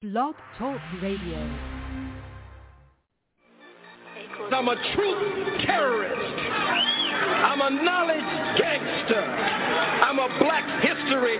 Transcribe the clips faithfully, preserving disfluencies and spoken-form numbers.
Blog Talk Radio. I'm a truth terrorist. I'm a knowledge gangster. I'm a black history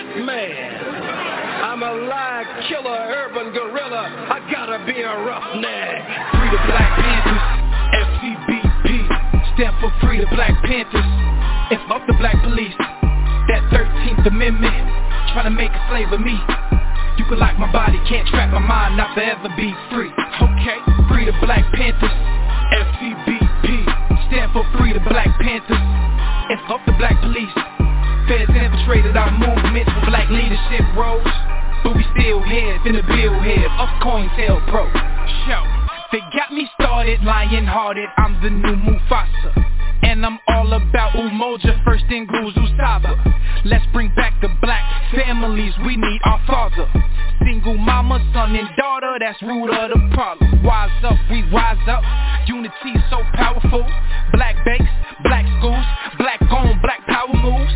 hitman. I'm a lie killer, urban gorilla. I gotta be a roughneck. Free the Black Panthers, F C B P. Stand for Free the Black Panthers. And fuck the black police. That thirteenth Amendment, trying to make a slave of me. You can lock my body, can't trap my mind, not forever be free. Okay, free the Black Panthers, F C B P. Stand for Free the Black Panthers. And fuck the black police. Feds infiltrated our movements for black leadership roles, but we still here, finna build here, up COINTELPRO. Show, they got me started, lion-hearted, I'm the new Mufasa. And I'm all about Umoja, first in Guzu Saba. Let's bring back the black families, we need our father. Single mama, son and daughter, that's root of the problem. Wise up, we wise up, unity so powerful. Black banks, black schools, black on, black power moves.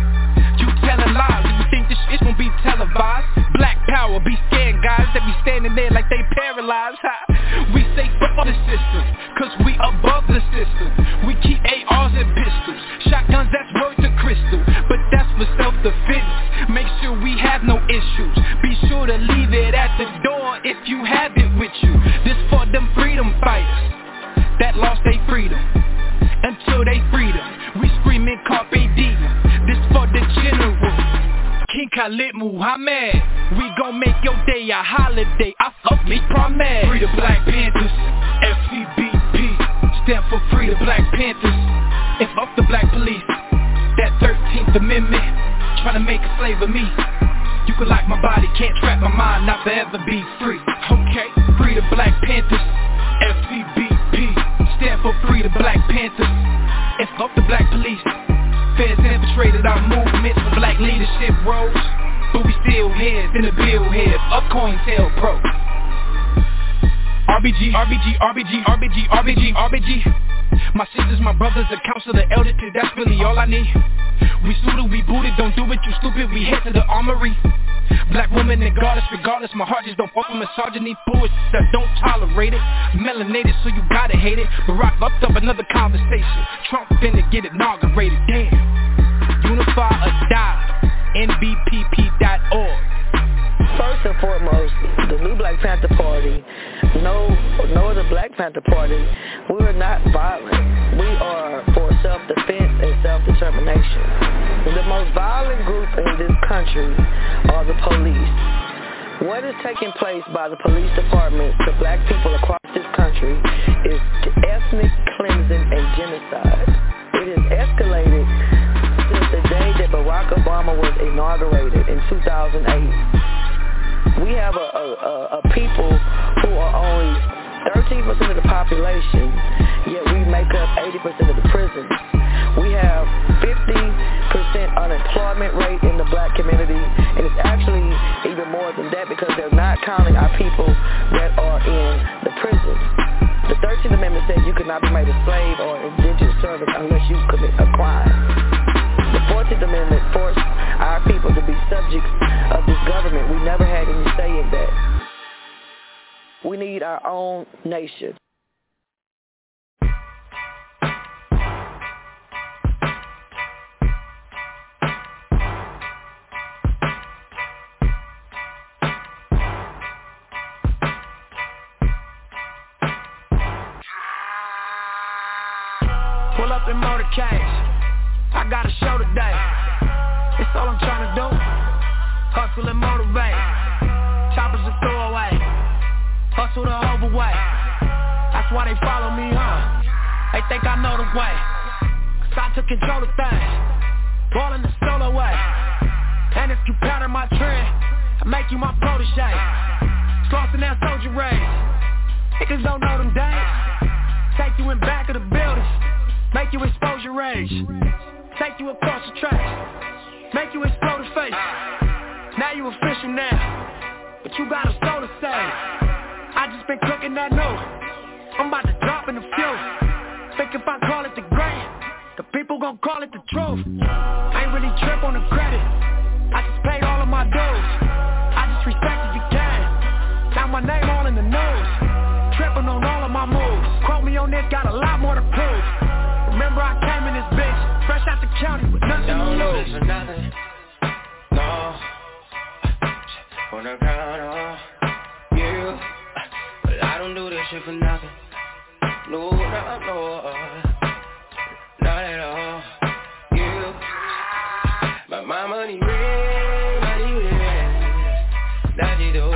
You telling lies, you think this shit gon' be televised? Black power, be scared guys that be standing there like they paralyzed. Ha. We say fuck the system, cause we above the system. We keep A Rs and pistols, shotguns that's worth a crystal, but that's for self-defense. Make sure we have no issues, be sure to leave it at the door if you have it with you. This for them freedom fighters that lost their freedom, until they freedom, we screaming carpe diem. This for the general, King Khalid Muhammad. We gon' make your day a holiday, I fuck me promise. Free the Black Panthers, F C B P. Stand for Free the Black Panthers. And fuck the black police. That thirteenth Amendment, trying to make a slave of me. You can lock my body, can't trap my mind, not forever be free. Okay, Free the Black Panthers, F C B P. Stand for Free the Black Panthers. And fuck the black police. Feds infiltrated our movements for black leadership roles, but we still here, finna build here, up COINTELPRO. R B G, R B G, R B G, R B G, R B G, R B G. My sisters, my brothers, the council, the elder, that's really all I need. We suited, we booted, don't do it, you stupid, we head to the armory. Black woman and goddess, regardless, my heart just don't fuck with misogyny, bullshit that don't tolerate it. Melanated, so you gotta hate it. Barack fucked up another conversation. Trump finna get inaugurated, damn. Unify or die, N B P P dot org. First and foremost, the new Black Panther Party, no, no other Black Panther Party, we are not violent. We are for self-defense and self-determination. The most violent group in this country are the police. What is taking place by the police department to black people across this country is ethnic cleansing and genocide. It has escalated since the day that Barack Obama was inaugurated in two thousand eight. We have a, a, a people who are only thirteen percent of the population, yet we make up eighty percent of the prisons. We have fifty percent unemployment rate in the black community, and it's actually even more than that because they're not counting our people that are in the prisons. The thirteenth Amendment says you cannot be made a slave or indentured servant unless you commit a crime. The fourteenth Amendment forced our people to be subjects of this government. We never had any say in that. We need our own nation. Pull up in motorcades. I got a show today. That's all I'm trying to do. Hustle and motivate. Choppers a throwaway. Hustle the overweight. That's why they follow me, huh? They think I know the way. Cause I took control of things. Ballin' the solo way. And if you pattern my trend, I make you my protege. Slaughter that soldier race. Niggas don't know them days. Take you in back of the buildings. Make you expose your rage. Take you across the tracks. Make you explode the face. Now you official now, but you got a soul to say. I just been cooking that note. I'm about to drop in the fuel. Think if I call it the great, the people gon' call it the truth. I ain't really trip on the credit. I just paid all of my dues. I just respected the game. my name all in the news. Tripping on all of my moves. Quote me on this, got a lot more to prove. Remember I came in this bitch, fresh out the county with nothing to lose. Don't do this for nothing, no. Wanna count on you, but I don't do this shit for nothing. No, no, no, not at all. You, but my money real, money real. That you do.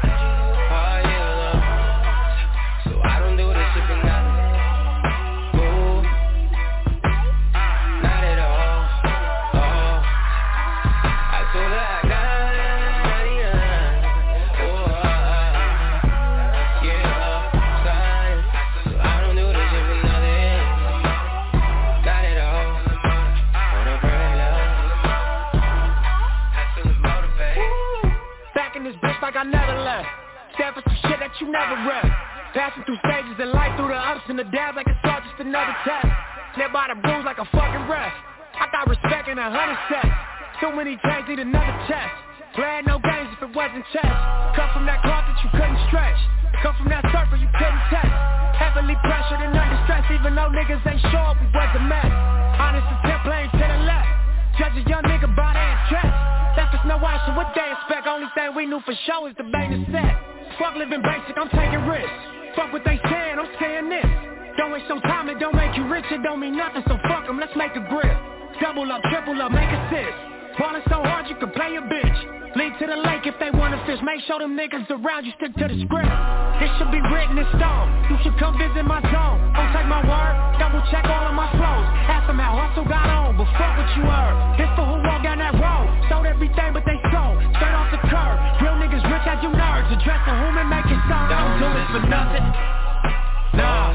Like I never left. Stand for some shit that you never read. Passing through stages in life, through the ups and the downs, like it's all just another test. Live by the rules like a fucking ref. I got respect in a hundred sets. Too many chains need another chest. Playing no games if it wasn't chess. Come from that cloth that you couldn't stretch. Come from that surfer you couldn't test. Heavily pressured and under stress, even though niggas ain't sure we was a mess. Honest attempt playing to the left. Judge a young nigga by their dress. Left us no option, what they expect? Only thing we knew for sure is the bang is set. Fuck living basic, I'm taking risks. Fuck what they saying, I'm saying this. Don't waste your time, it don't make you rich, it don't mean nothing, so fuck them, let's make a grip. Double up, triple up, make assist. Ballin' so hard you can play a bitch. Lead to the lake if they wanna fish. Make sure them niggas around you stick to the script. This should be written in stone. You should come visit my zone. Don't take my word, double check all of my flows. Ask them how hustle got on, but fuck what you heard. This for who walk down that road. Sold everything but they sold, straight off the curb. Real niggas rich as you nerds. Addressing whom and making songs. Don't do this for nothing. Nah.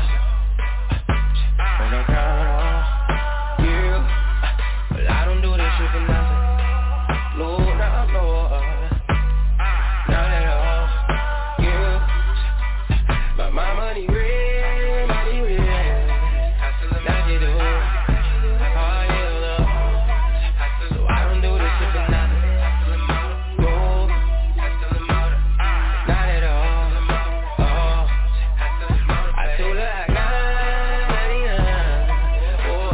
Wanna count on you, but I don't do this shit for nothing. No, no, no, not at all. You, but my money real, money real. That you do, all you love. So I don't do this shit for nothing. No, not at all. Oh, I told her I got ninety-nine. Oh,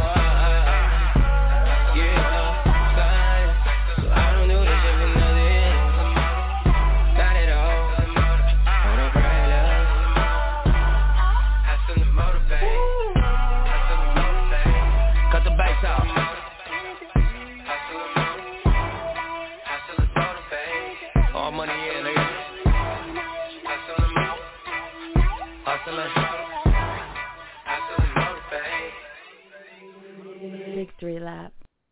yeah, fine. So I don't do this shit for nothing. Not at all. On a bright love. Have something to motivate. Have something to motivate. Cut the bass out. Have something to motivate. Have something to motivate. All money in, nigga. Have something to motivate. Hustling. Have something to motivate. Victory lap.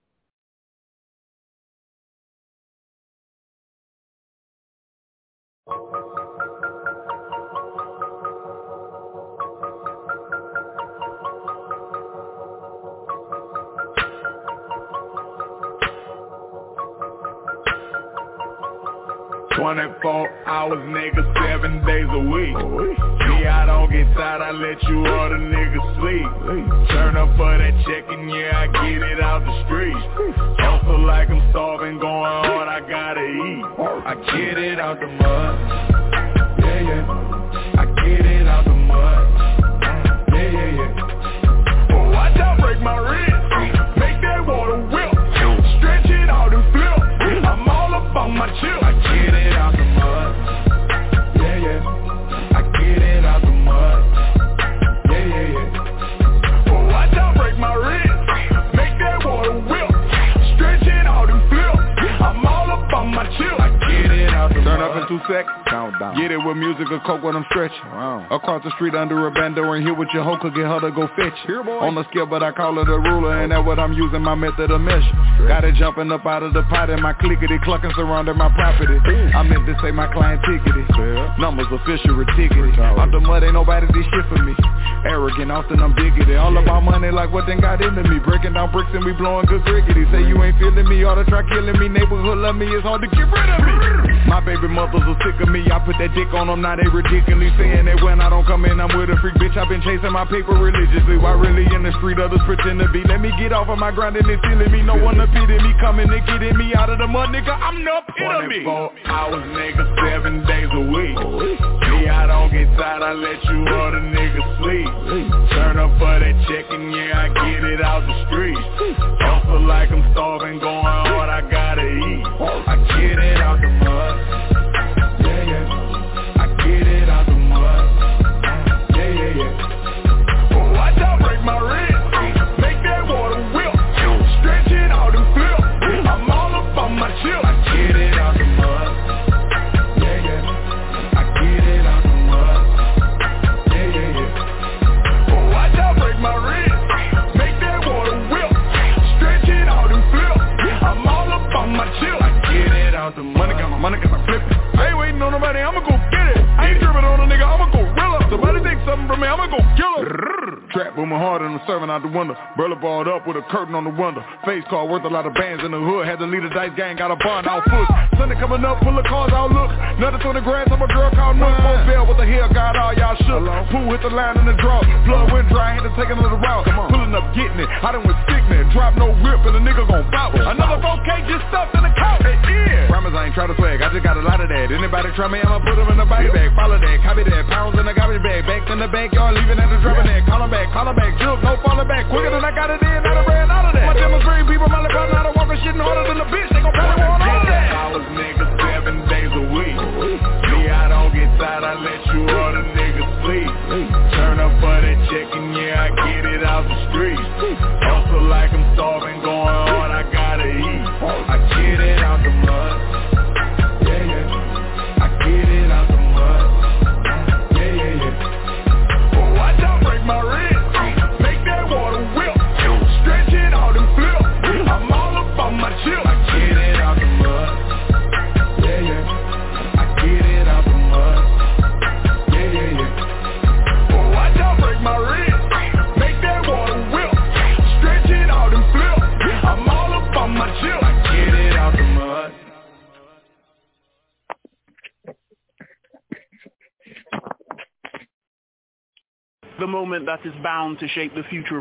twenty-four hours, nigga, seven days a week. Me, I don't get tired, I let you other niggas sleep. Turn up for that check and yeah, I get it out the street. Hustle like I'm starving, going hard, I gotta eat. I get it out the mud. Yeah, yeah. I get it out the mud. Yeah, yeah, yeah. Oh, watch out, break my wrist. Make that water whip. Stretch it out and flip. I'm all up on my chill. I get it out the mud. Yeah, yeah. I get it out the mud. Yeah, yeah, yeah. Oh, watch out, break my wrist. Make that water whip. Stretch it out and flip. I'm all up on my chill. I get it out the mud. Turn up in two seconds. Countdown. Get it with music or coke when I'm stretching. Wow. Across the street under a bando and here with your hoe could get her to go fetch. Here, boy. On the scale, but I call it a ruler, and that's what I'm using my method of measure. Got it jumping up out of the pot and my clickety clucking surrounding my property. I meant to say my client ticketed. Yeah. Numbers official ticketed. Out the mud ain't nobody did shit for me. Arrogant, often I'm bigoted. All about money like what then got into me. Breaking down bricks and we blowing good crickety. Say you ain't feeling me, ought to try killing me. Neighborhood love me, it's hard to get rid of me. My baby mothers are sick of me. I put that dick on them, now they ridiculously saying that when I don't come in, I'm with a freak bitch. I've been chasing my paper religiously. Why really in the street, others pretend to be. Let me get off of my grind and they feeling me. No one to pity me, coming and getting me out of the mud, nigga. I'm the epitome. twenty-four hours, nigga, seven days a week. Me, I let you other niggas sleep. Turn up for that check and yeah, I get it out the street. Hustle like I'm starving, going hard, I gotta eat. I get it out the mud. Yeah, yeah. I get it out the mud. Yeah, yeah, yeah. Watch out, break my wrist. Make that water whip. Stretch it out and flip. I'm all up on my chill. I get it out the mud. Yeah, yeah. I get it out the mud. Yeah, yeah, yeah. Watch out, break my wrist. Make that water whip. Stretch it out and flip. I'm all up on my chill. I get it out the mud. Money got my money, got my flip. I ain't waiting on nobody, I'ma go get it. I ain't tripping on a nigga, I'ma go real up. Somebody take something from me, I'ma go kill him. Trap booming hard and I'm serving out the window. Burla balled up with a curtain on the window. Face card worth a lot of bands in the hood. Had to lead a dice gang, got a bond out foot. Sunday coming up, full of cars out look. Nothing on the grass, I'm a girl called Nook. Post Bell, what the hell got all y'all shook? Pool hit the line in the draw. Blood went dry, had to take another route. Pulling up, getting it. I done went sickening. Drop no rip and the nigga gon' bout. Another four K just stuffed in the couch. Hey, yeah. Promise I ain't try to swag, I just got a lot of that. Anybody try me, I'ma put them in the body bag. Follow that, copy that. Pounds in the garbage bag. Banks in the backyard, leaving at the dropping that. Call 'em back, call 'em back. Juke, no falling back. Quicker than I got it in, I done ran out of that. My demonstrating people, my lip, I know how to walk and shitting harder than a bitch. They gon' probably want all of that. Hours, niggas, seven days a week. See, I don't get tired, I let you other niggas sleep. Turn up for that check and yeah, I get it out the street. Hustle like I'm starving, going hard, I gotta eat. I get it out the mud. Yeah, yeah. I get it out the mud. Yeah, yeah, yeah. Watch out, break my wrist. Make that water whip. Stretch it out and flip. I'm all up on my chill. I get it out the mud. Yeah, yeah. I get it out the mud. Yeah, yeah, yeah. Watch out, break my wrist. Make that water whip. Stretch it out and flip. I'm all up on my chill. I get it out the mud. The moment that is bound to shape the future.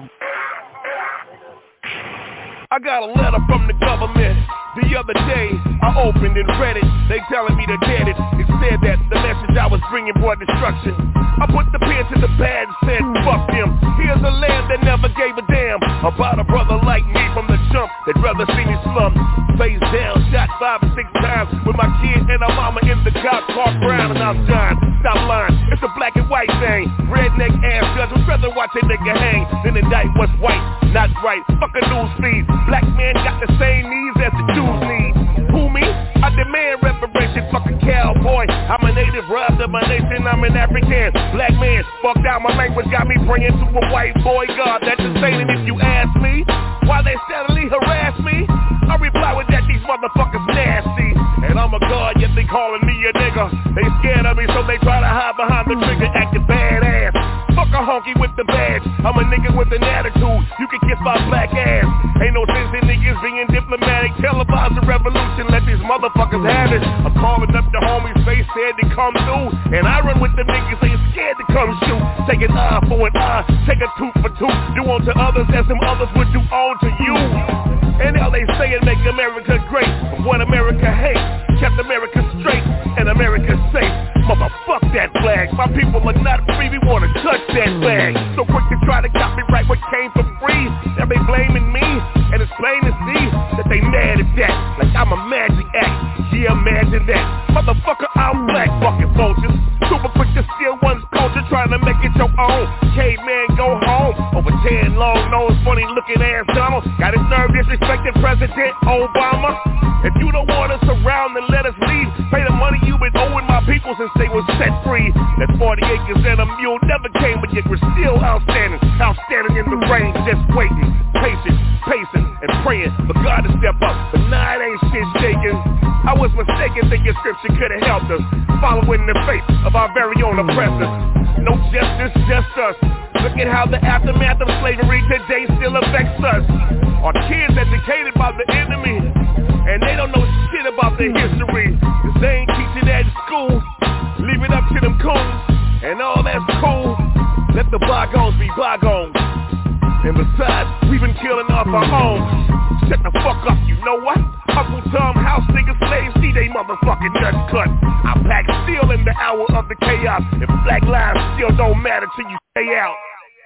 I got a letter from the government. The other day, I opened and read it. They telling me to get it. It said that the message I was bringing brought destruction. I put the pen to the pad and said, fuck them. Here's a land that never gave a damn about a brother like me from the jump that rather see me slump. Face down, shot five or six times with my kid and her mama in the cop car brown and I'm dying. Stop lying, it's a black and white thing. Redneck ass judge would rather watch a nigga hang than indict what's white, not right. Fuck a news feed. Black man got the same needs as the Jews need. Who me? I demand reparation, fucking cowboy. I'm a native, robbed of my nation, I'm an African. Black man, fucked out my language, got me praying to a white boy God. That's insane, and if you ask me why they steadily harass me, I reply with that these motherfuckers nasty. And I'm a god, yet they calling me a nigga. They scared of me, so they try to hide behind the trigger, acting badass. Fuck a honky with the badge, I'm a nigga with an attitude. You can kiss my black ass. Ain't no sense in niggas being diplomatic. Televise the revolution, let these motherfuckers have it. I'm calling up the homies, they said to come through. And I run with the niggas, they scared to come shoot. Take an eye for an eye, take a tooth for tooth. Do unto others as some others would do unto you. And all they say is make America great, but what America hates kept America straight and America safe. Motherfuck that flag, my people are not free, we wanna touch that flag. So quick to try to copyright what came for free. Now they blaming me, and it's plain to see that they mad at that, like I'm a magic act. Yeah, imagine that. Motherfucker, I'm black, fucking vultures. Super quick to steal one's culture, trying to make it your own. Caveman, go home. Over ten long nose, funny looking ass Donald. Got his nerve disrespecting President Obama. If you don't want us around, then let us leave. Pay the money you've been owing my people since they was set free. That forty acres and a mule never came, but yet we're still outstanding. Outstanding in the rain, just waiting. Patient, pacing, and praying for God to step up. But nah, it ain't shit shaking. I was mistaken thinking scripture could have helped us, following the faith of our very own oppressors. No justice, just us. Look at how the aftermath of slavery today still affects us. Our kids educated by the enemy, and they don't know shit about their history. Cause they ain't teaching that in school. Leave it up to them coons, and all that's cool. Let the bygones be bygones. And besides, we've been killing off our homes. Shut the fuck up, you know what? Uncle Tom house niggas slaves, see they motherfucking nuts cut. I pack steel in the out power of the chaos. If black lives still don't matter till you stay out.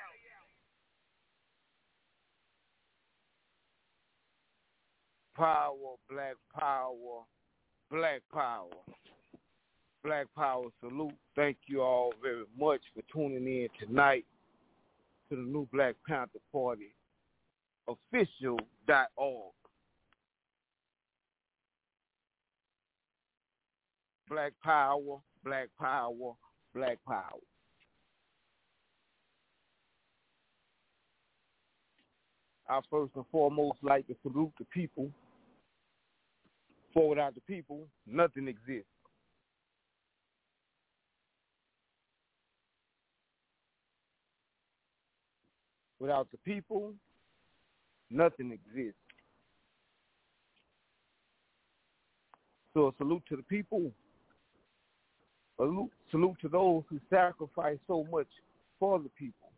Power, black power, black power. Black power salute. Thank you all very much for tuning in tonight to the new Black Panther Party official dot org. Black power, black power, black power. I first and foremost like to salute the people. For without the people, nothing exists. Without the people, nothing exists. So a salute to the people. A salute, salute to those who sacrifice so much for the people.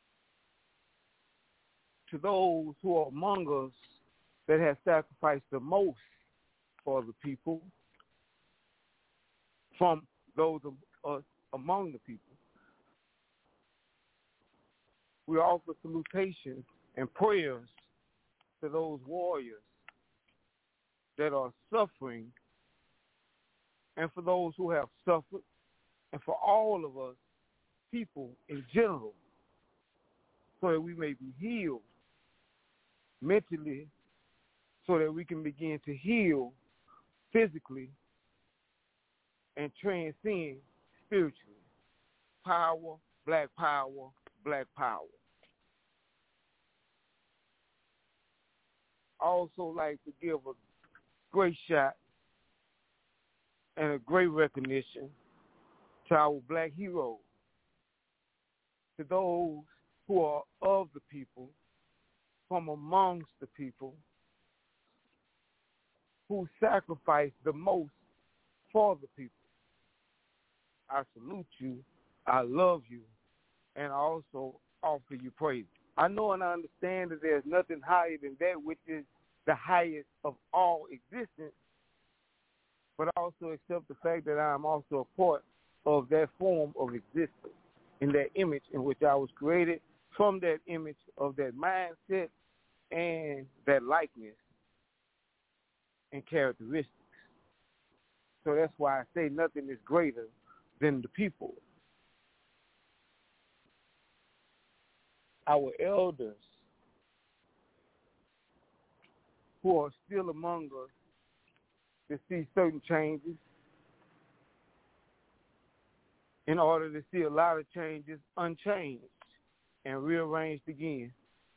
To those who are among us that have sacrificed the most for the people from those of us among the people. We offer salutations and prayers to those warriors that are suffering, and for those who have suffered, and for all of us, people in general, so that we may be healed mentally, so that we can begin to heal physically and transcend spiritually. Power, black power, black power. I also like to give a great shot and a great recognition to our black heroes, to those who are of the people, from amongst the people, who sacrifice the most for the people. I salute you, I love you, and I also offer you praise. I know and I understand that there's nothing higher than that which is the highest of all existence, but I also accept the fact that I am also a part of that form of existence, in that image in which I was created, from that image of that mindset and that likeness and characteristics. So that's why I say nothing is greater than the people. Our elders who are still among us to see certain changes in order to see a lot of changes unchanged and rearranged again.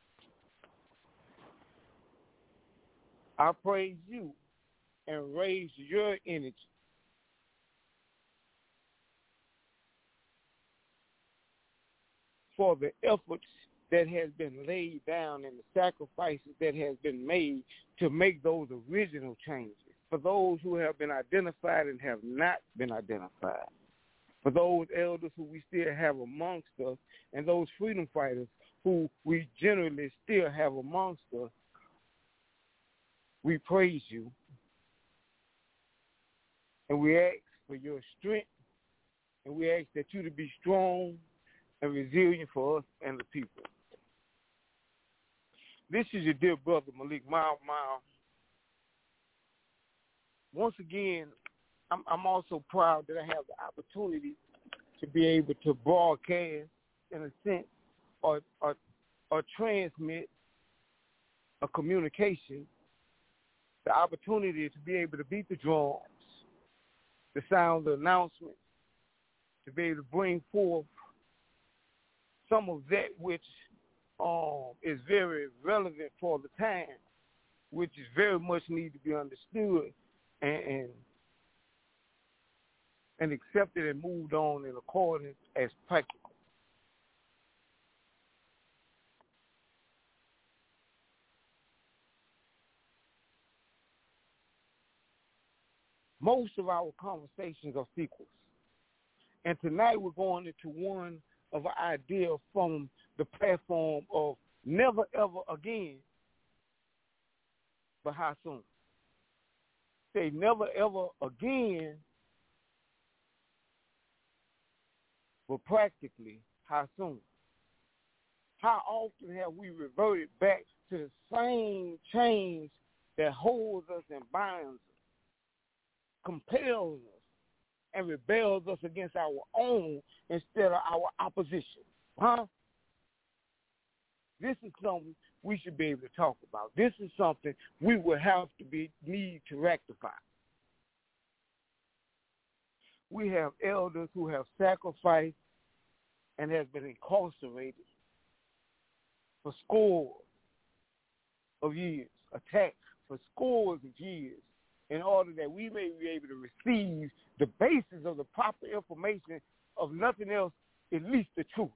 I praise you and raise your energy for the efforts that has been laid down and the sacrifices that has been made to make those original changes. For those who have been identified and have not been identified. For those elders who we still have amongst us, and those freedom fighters who we generally still have amongst us, we praise you. And we ask for your strength, and we ask that you to be strong and resilient for us and the people. This is your dear brother, Malik Mile Mile. Once again, I'm, I'm also proud that I have the opportunity to be able to broadcast, in a sense, or, or, or transmit a communication, the opportunity to be able to beat the drums, to sound the announcements, to be able to bring forth some of that which um, is very relevant for the time, which is very much need to be understood and, and and accepted and moved on in accordance as practical. Most of our conversations are sequels. And tonight we're going into one of an idea from the platform of never ever again, but how soon? Say never ever again, but practically, how soon? How often have we reverted back to the same chains that holds us and binds us, compels us, and rebels us against our own instead of our opposition? Huh? This is something we should be able to talk about. This is something we will have to be need to rectify. We have elders who have sacrificed and have been incarcerated for scores of years, attacked for scores of years, in order that we may be able to receive the basis of the proper information of nothing else, at least the truth.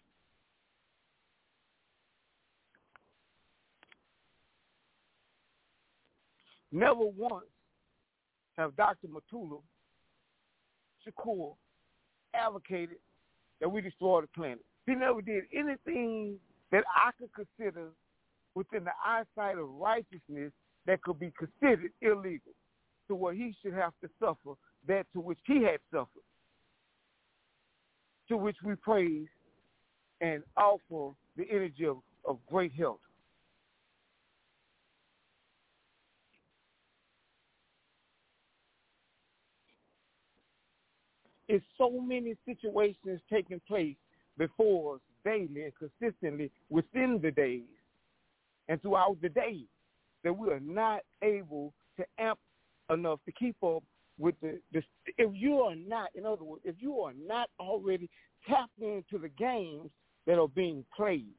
Never once have Doctor Mutulu Shakur advocated that we destroy the planet. He never did anything that I could consider within the eyesight of righteousness that could be considered illegal, to where he should have to suffer that to which he had suffered, to which we praise and offer the energy of, of great health. It's so many situations taking place before us daily and consistently within the days and throughout the day that we are not able to amp enough to keep up with the, the if you are not, in other words, if you are not already tapped into the games that are being played.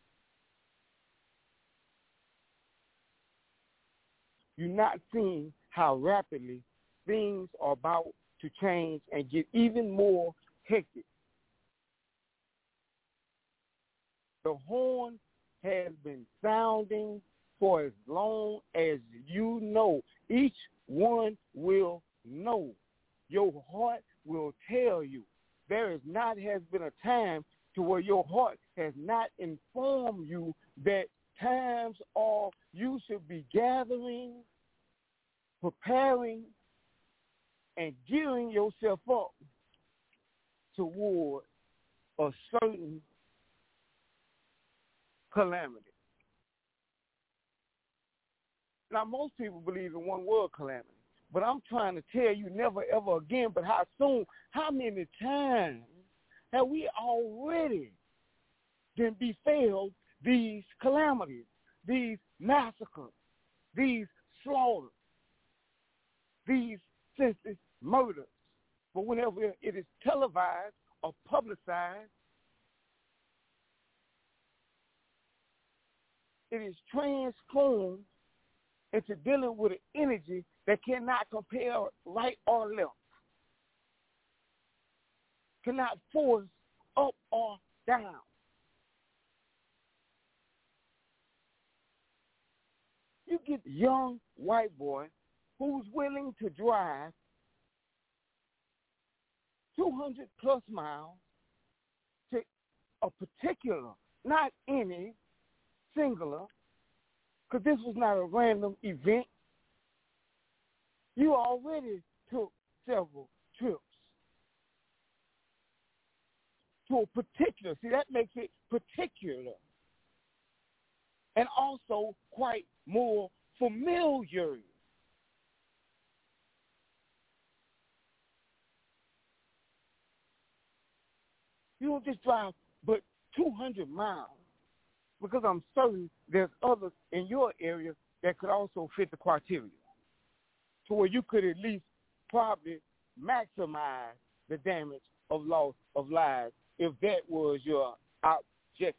You're not seeing how rapidly things are about to change and get even more hectic. The horn has been sounding for as long as you know. Each one will know. Your heart will tell you. There is not has been a time to where your heart has not informed you that times are you should be gathering, preparing, and gearing yourself up toward a certain calamity. Now, most people believe in one word calamity, but I'm trying to tell you never, ever again, but how soon, how many times have we already been befell these calamities, these massacres, these slaughters, these senseless murders? But whenever it is televised or publicized, it is transformed into dealing with an energy that cannot compare right or left, cannot force up or down. You get a young white boy who's willing to drive two hundred plus miles to a particular, not any, singular, because this was not a random event. You already took several trips to a particular. See, that makes it particular. And also quite more familiar. You don't just drive but two hundred miles, because I'm certain there's others in your area that could also fit the criteria, to where you could at least probably maximize the damage of loss of lives if that was your objective,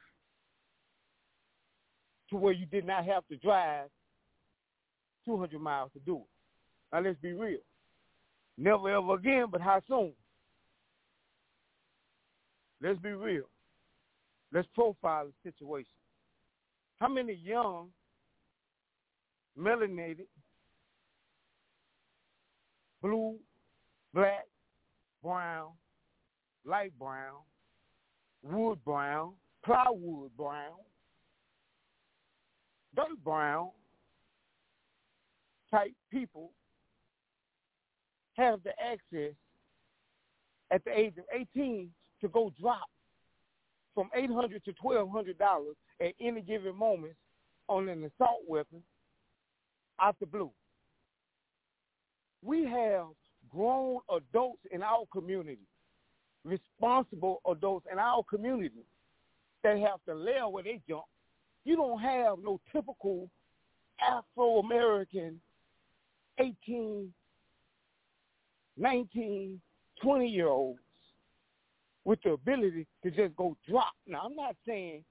to where you did not have to drive two hundred miles to do it. Now, let's be real. Never ever again, but how soon? Let's be real. Let's profile the situation. How many young, melanated, blue, black, brown, light brown, wood brown, plywood brown, dirt brown type people have the access at the age of eighteen to go drop from eight hundred dollars to twelve hundred dollars at any given moment on an assault weapon out the blue. We have grown adults in our community, responsible adults in our community that have to layer where they jump. You don't have no typical Afro-American eighteen, nineteen, twenty-year-olds with the ability to just go drop. Now, I'm not saying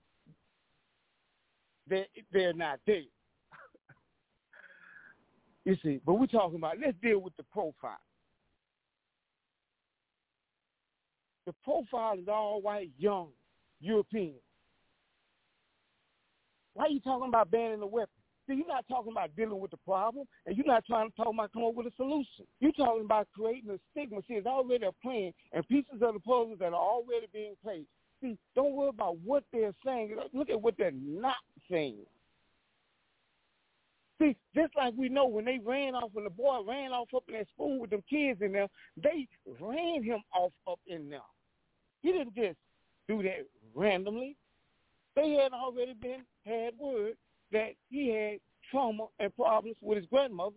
that they're not there. You see, but we're talking about, let's deal with the profile. The profile is all white, young, European. Why are you talking about banning the weapon? See, you're not talking about dealing with the problem, and you're not trying to talk about come up with a solution. You're talking about creating a stigma. See, it's already a plan, and pieces of the puzzle that are already being played. See, don't worry about what they're saying. Look at what they're not saying. See, just like we know when they ran off, when the boy ran off up in that school with them kids in there, they ran him off up in there. He didn't just do that randomly. They had already been, had word that he had trauma and problems with his grandmother.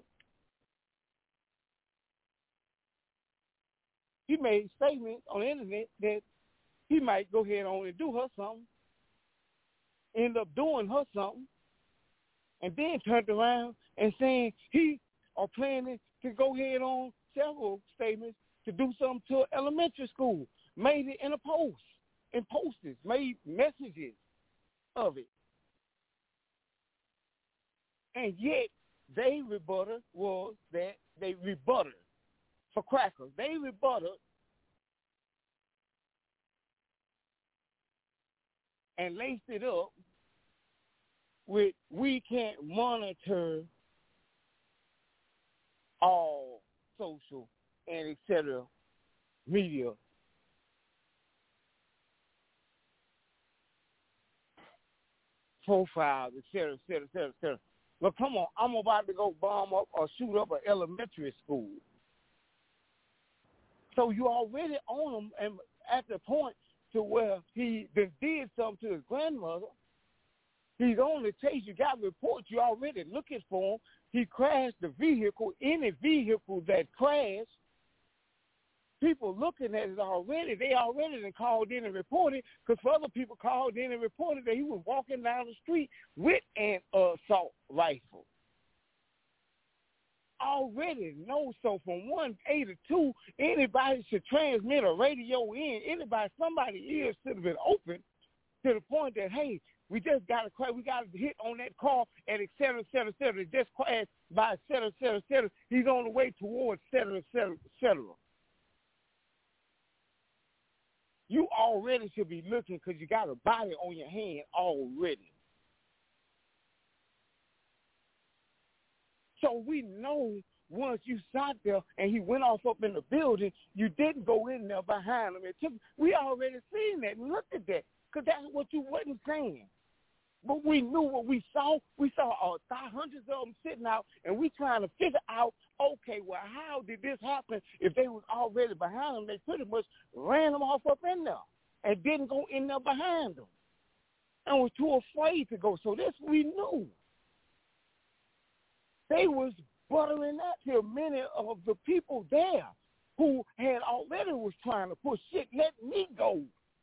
He made statements on the internet that he might go ahead on and do her something, end up doing her something, and then turned around and saying he are planning to go ahead on several statements to do something to an elementary school, made it in a post, in posters, made messages of it. And yet, they rebutted was that they rebutted for crackers. They rebutted and laced it up with, we can't monitor all social and et cetera media. Profiles, et cetera, et cetera, et cetera, et cetera. Well, come on, I'm about to go bomb up or shoot up an elementary school. So you already own him, and at the point to where he did something to his grandmother, he's on the chase. You got reports. You already looking for him. He crashed the vehicle. Any vehicle that crashed, people looking at it already, they already done called in and reported, because other people called in and reported that he was walking down the street with an assault rifle. Already know, so from one A to two, anybody should transmit a radio in. Anybody, somebody's ears should have been open to the point that, hey, we just got to crash, we got to hit on that car and et cetera, et cetera, et cetera. It just crashed by et cetera, et cetera, et cetera. He's on the way towards et cetera, et cetera, et cetera. You already should be looking because you got a body on your hand already. So we know once you sat there and he went off up in the building, you didn't go in there behind him. It took, we already seen that and looked at that because that's what you wasn't saying. But we knew what we saw. We saw uh, hundreds of them sitting out, and we trying to figure out, okay, well, how did this happen? If they was already behind them, they pretty much ran them off up in there and didn't go in there behind them and was too afraid to go. So this we knew. They was buttering that to many of the people there who had already was trying to push shit, let me go.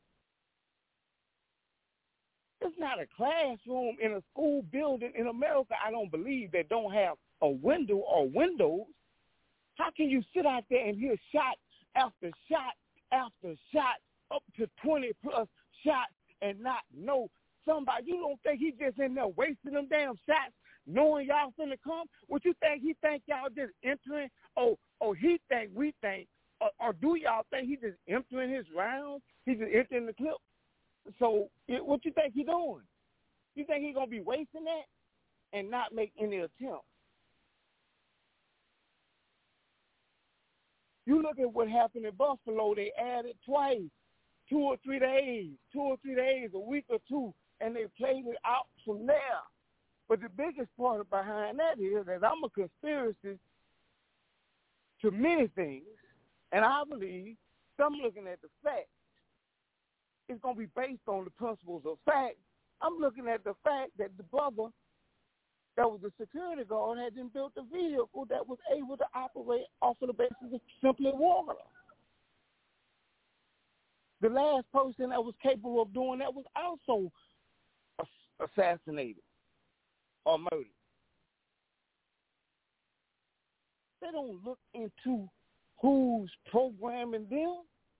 It's not a classroom in a school building in America, I don't believe, that don't have a window or windows. How can you sit out there and hear shot after shot after shot, up to twenty plus shots, and not know somebody? You don't think he just in there wasting them damn shots, knowing y'all finna come? What you think he think y'all just entering? Oh, oh, he think we think, or, or do y'all think he just entering his rounds? He just entering the clip? So it, what you think he doing? You think he gonna be wasting that and not make any attempt? You look at what happened in Buffalo. They added twice, two or three days, two or three days, a week or two, and they played it out from there. But the biggest part behind that is that I'm a conspiracy to many things, and I believe some looking at the facts is going to be based on the principles of fact. I'm looking at the fact that the brother that was a security guard had been built a vehicle that was able to operate off of the basis of simply water. The last person that was capable of doing that was also assassinated or murdered. They don't look into who's programming them.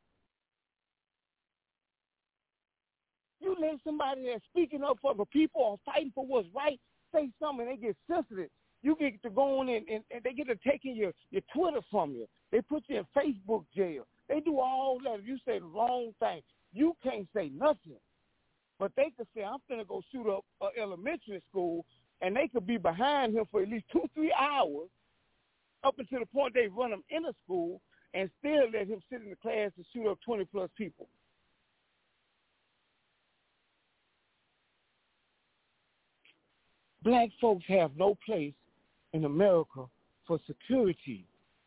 You let somebody that's speaking up for the people or fighting for what's right say something, they get sensitive. You get to go on and, and, and they get to taking your, your Twitter from you. They put you in Facebook jail. They do all that. If you say the wrong thing, you can't say nothing. But they could say, I'm going to go shoot up an elementary school, and they could be behind him for at least two, three hours up until the point they run him in a school and still let him sit in the class and shoot up twenty-plus people. Black folks have no place in America for security.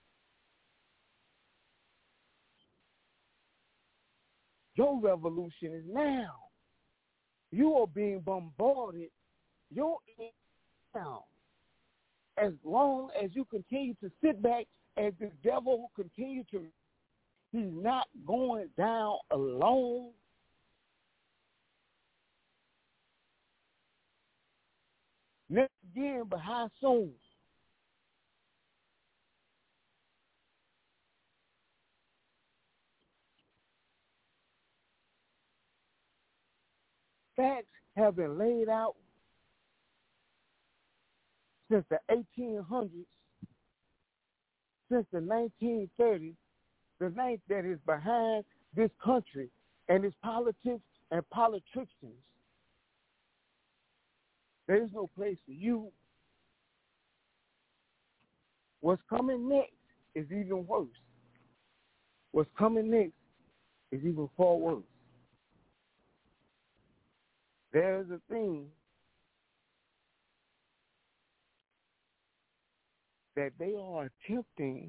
Your revolution is now. You are being bombarded. You're in now. As long as you continue to sit back as the devil will continue to, he's not going down alone. Never again, but how soon? Facts have been laid out since the eighteen hundreds, since the nineteen thirties, the night that is behind this country and its politics and politicians. There is no place for you. What's coming next is even worse. What's coming next is even far worse. There's a thing that they are attempting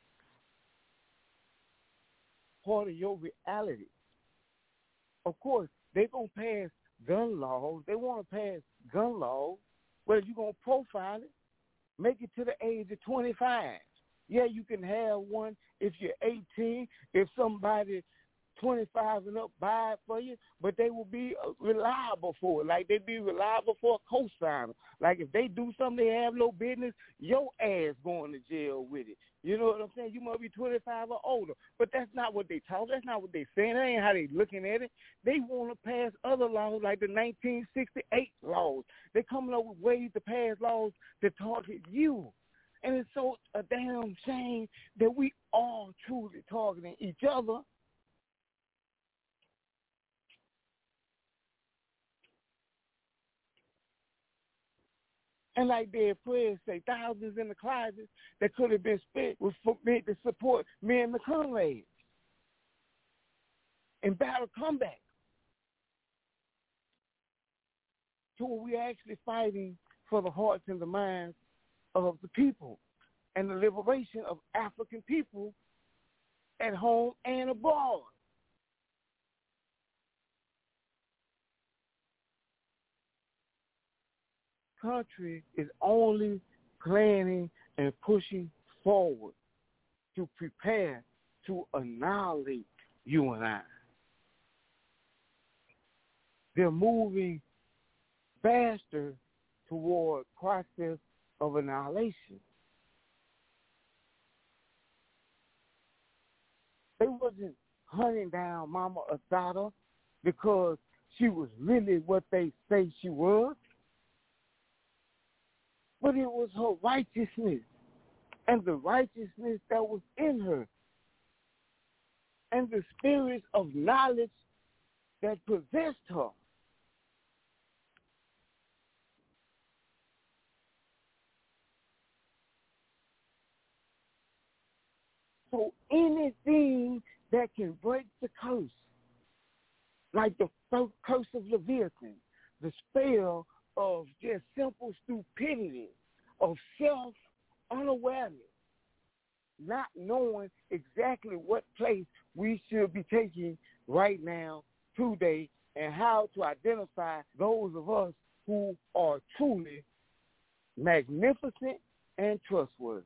part of your reality. Of course, they're going to pass gun laws. They want to pass gun laws. Well, you're going to profile it, make it to the age of twenty-five. Yeah, you can have one if you're eighteen. If somebody twenty-five and up buy it for you, but they will be reliable for it. Like they be reliable for a co-signer. Like if they do something they have no business, your ass going to jail with it. You know what I'm saying? You must be twenty-five or older. But that's not what they talk. That's not what they saying. That ain't how they looking at it. They want to pass other laws like the nineteen sixty-eight laws. They coming up with ways to pass laws to target you. And it's so a damn shame that we are truly targeting each other. And like their prayers say, thousands in the closet that could have been spent was meant to support me and the comrades in battle comeback. So we're actually fighting for the hearts and the minds of the people and the liberation of African people at home and abroad. Country is only planning and pushing forward to prepare to annihilate you and I. They're moving faster toward process of annihilation. They wasn't hunting down Mama Assata because she was really what they say she was. But it was her righteousness and the righteousness that was in her and the spirit of knowledge that possessed her. So anything that can break the curse, like the curse of Leviathan, the spell of just simple stupidity, of self-unawareness, not knowing exactly what place we should be taking right now today and how to identify those of us who are truly magnificent and trustworthy.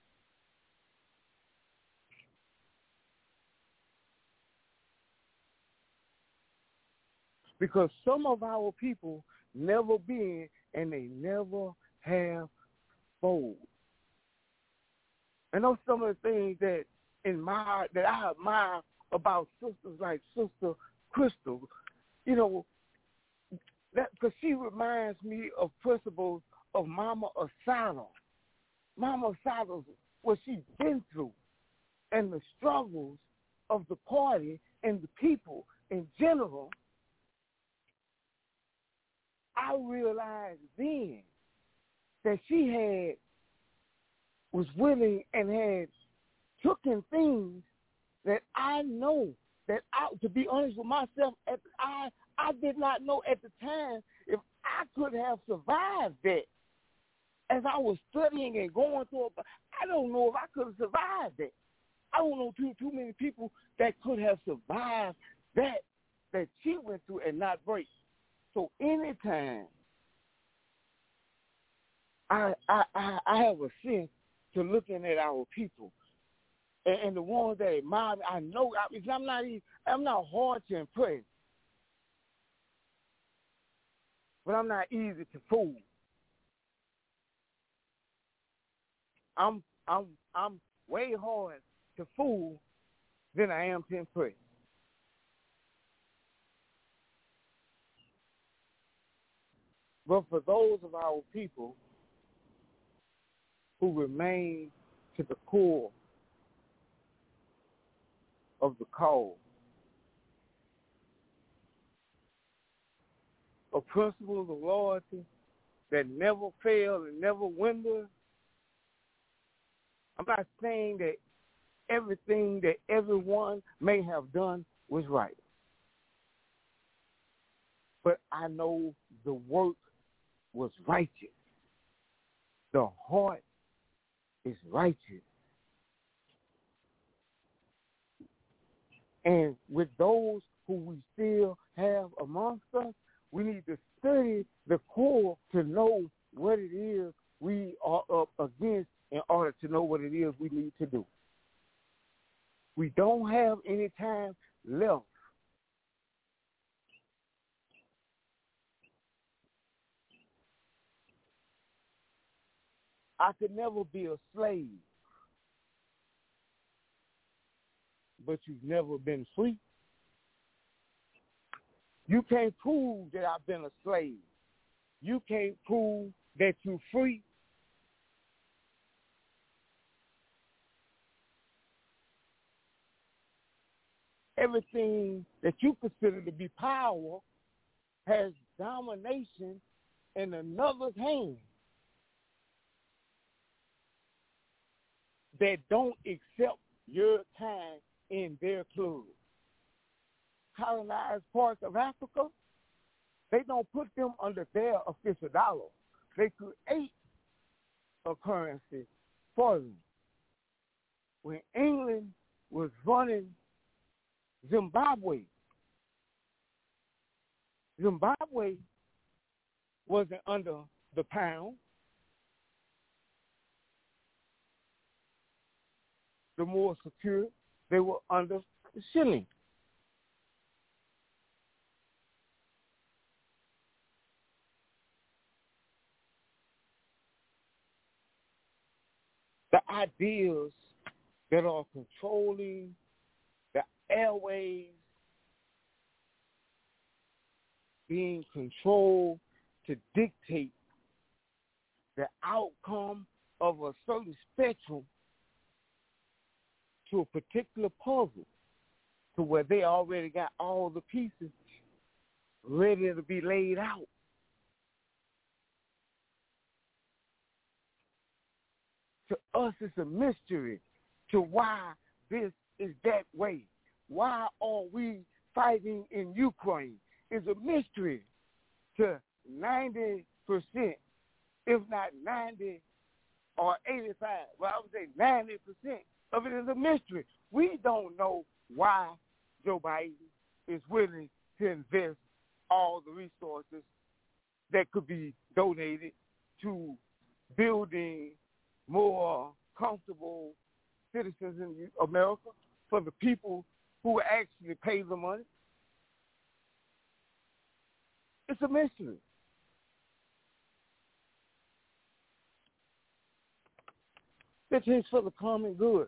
Because some of our people never been and they never have spoke. And those are some of the things that in my that I admire about sisters like Sister Crystal. You know, that because she reminds me of principles of Mama Asada. Mama Asada, what she's been through, and the struggles of the party and the people in general. I realized then that she had was willing and had taken things that I know that I, to be honest with myself, at, I I did not know at the time if I could have survived that. As I was studying and going through it, I don't know if I could have survived that. I don't know too too many people that could have survived that that she went through and not break. So anytime I, I I I have a sense to looking at our people and, and the ones that admire me, I know I, I'm not even, I'm not hard to impress, but I'm not easy to fool. I'm I'm I'm way hard to fool than I am to impress. But for those of our people who remain to the core of the cause, of principles of loyalty that never fail and never wither, I'm not saying that everything that everyone may have done was right. But I know the work was righteous. The heart is righteous. And with those who we still have amongst us, we need to study the core to know what it is we are up against in order to know what it is we need to do. We don't have any time left. I could never be a slave, but you've never been free. You can't prove that I've been a slave. You can't prove that you're free. Everything that you consider to be power has domination in another's hand that don't accept your time in their club. Colonized parts of Africa, they don't put them under their official dollar. They create a currency for them. When England was running Zimbabwe, Zimbabwe wasn't under the pound. The more secure, they were under the shilling. The ideas that are controlling the airways, being controlled to dictate the outcome of a certain spectrum to a particular puzzle, to where they already got all the pieces ready to be laid out. To us, it's a mystery to why this is that way. Why are we fighting in Ukraine? It's a mystery to ninety percent, if not ninety or eighty-five. Well, I would say ninety percent of it is a mystery. We don't know why Joe Biden is willing to invest all the resources that could be donated to building more comfortable citizens in America for the people who actually pay the money. It's a mystery. It is for the common good.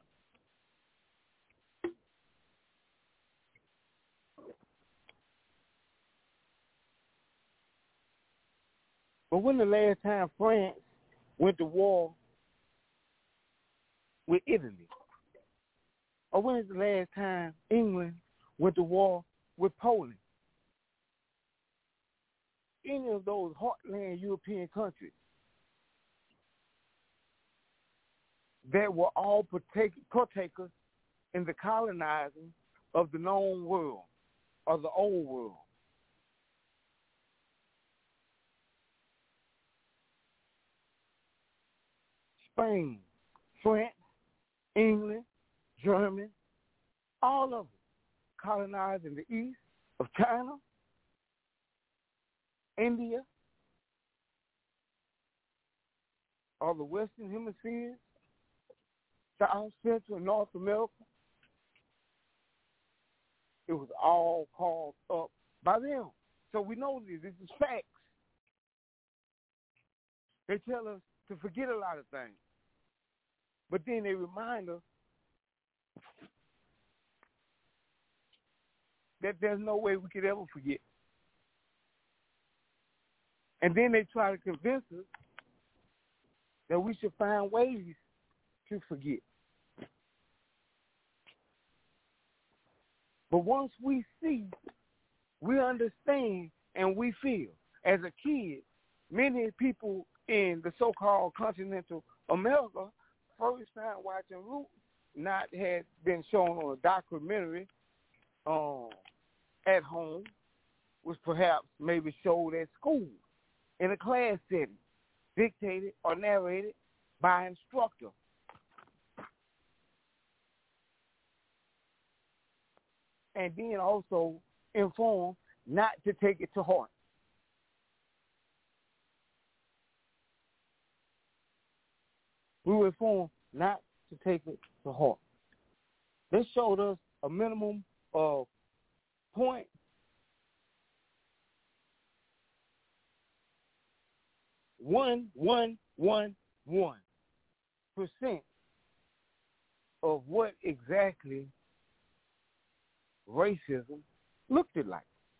But when the last time France went to war with Italy? Or when is the last time England went to war with Poland? Any of those heartland European countries that were all partake, partakers in the colonizing of the known world, or the old world. Spain, France, England, Germany, all of them colonized in the east of China, India, or the Western Hemisphere, South, Central, and North America. It was all called up by them. So we know this. This is facts. They tell us to forget a lot of things. But then they remind us that there's no way we could ever forget. And then they try to convince us that we should find ways to forget. But once we see, we understand, and we feel. As a kid, many people in the so-called continental America first time watching Roots, not had been shown on a documentary um, at home, was perhaps maybe showed at school in a class setting, dictated or narrated by an instructor. And then also informed not to take it to heart. We were informed not to take it to heart. This showed us a minimum of point one one one one percent of what exactly racism looked it like.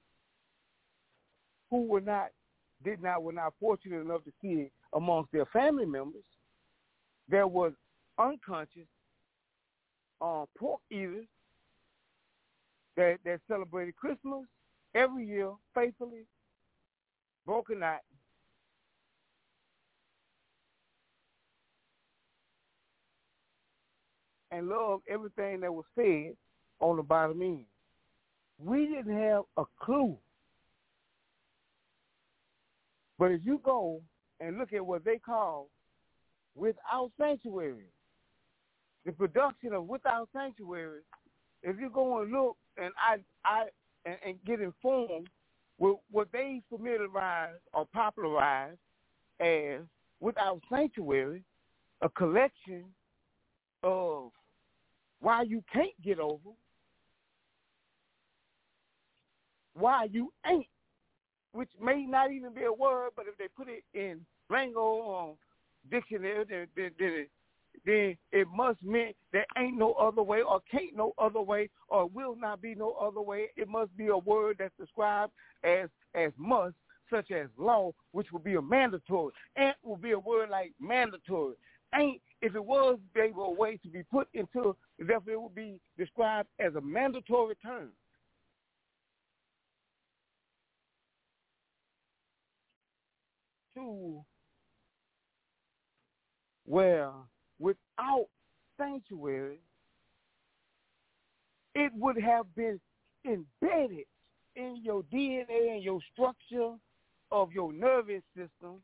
Who were not, did not, were not fortunate enough to see it amongst their family members. There was unconscious uh, pork eaters that, that celebrated Christmas every year faithfully, broken night, and loved everything that was said on the bottom end. We didn't have a clue. But if you go and look at what they call Without Sanctuary, the production of Without Sanctuary, if you go and look and I I and, and get informed with what they familiarized or popularized as Without Sanctuary, a collection of why you can't get over, why you ain't, which may not even be a word, but if they put it in lingo or dictionary, then, then, then, then it must mean there ain't no other way or can't no other way or will not be no other way. It must be a word that's described as, as must, such as law, which would be a mandatory. Ain't will be a word like mandatory. Ain't, if it was able a way to be put into, therefore it would be described as a mandatory term. To where without sanctuary, it would have been embedded in your D N A and your structure of your nervous system.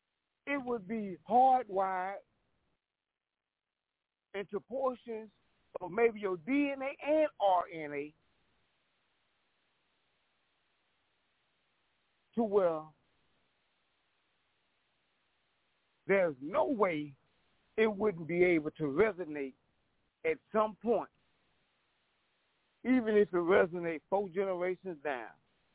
It would be hardwired into portions or maybe your D N A and R N A, to where there's no way it wouldn't be able to resonate at some point, even if it resonates four generations down.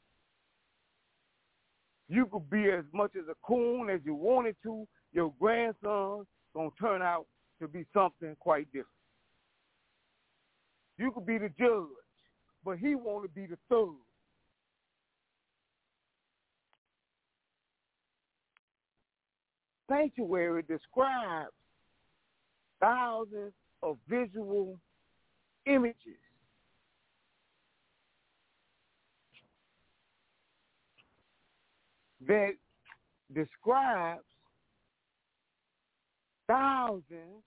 You could be as much as a coon as you wanted to. Your grandson's going to turn out to be something quite different. You could be the judge, but he want to be the third. Sanctuary describes thousands of visual images that describes thousands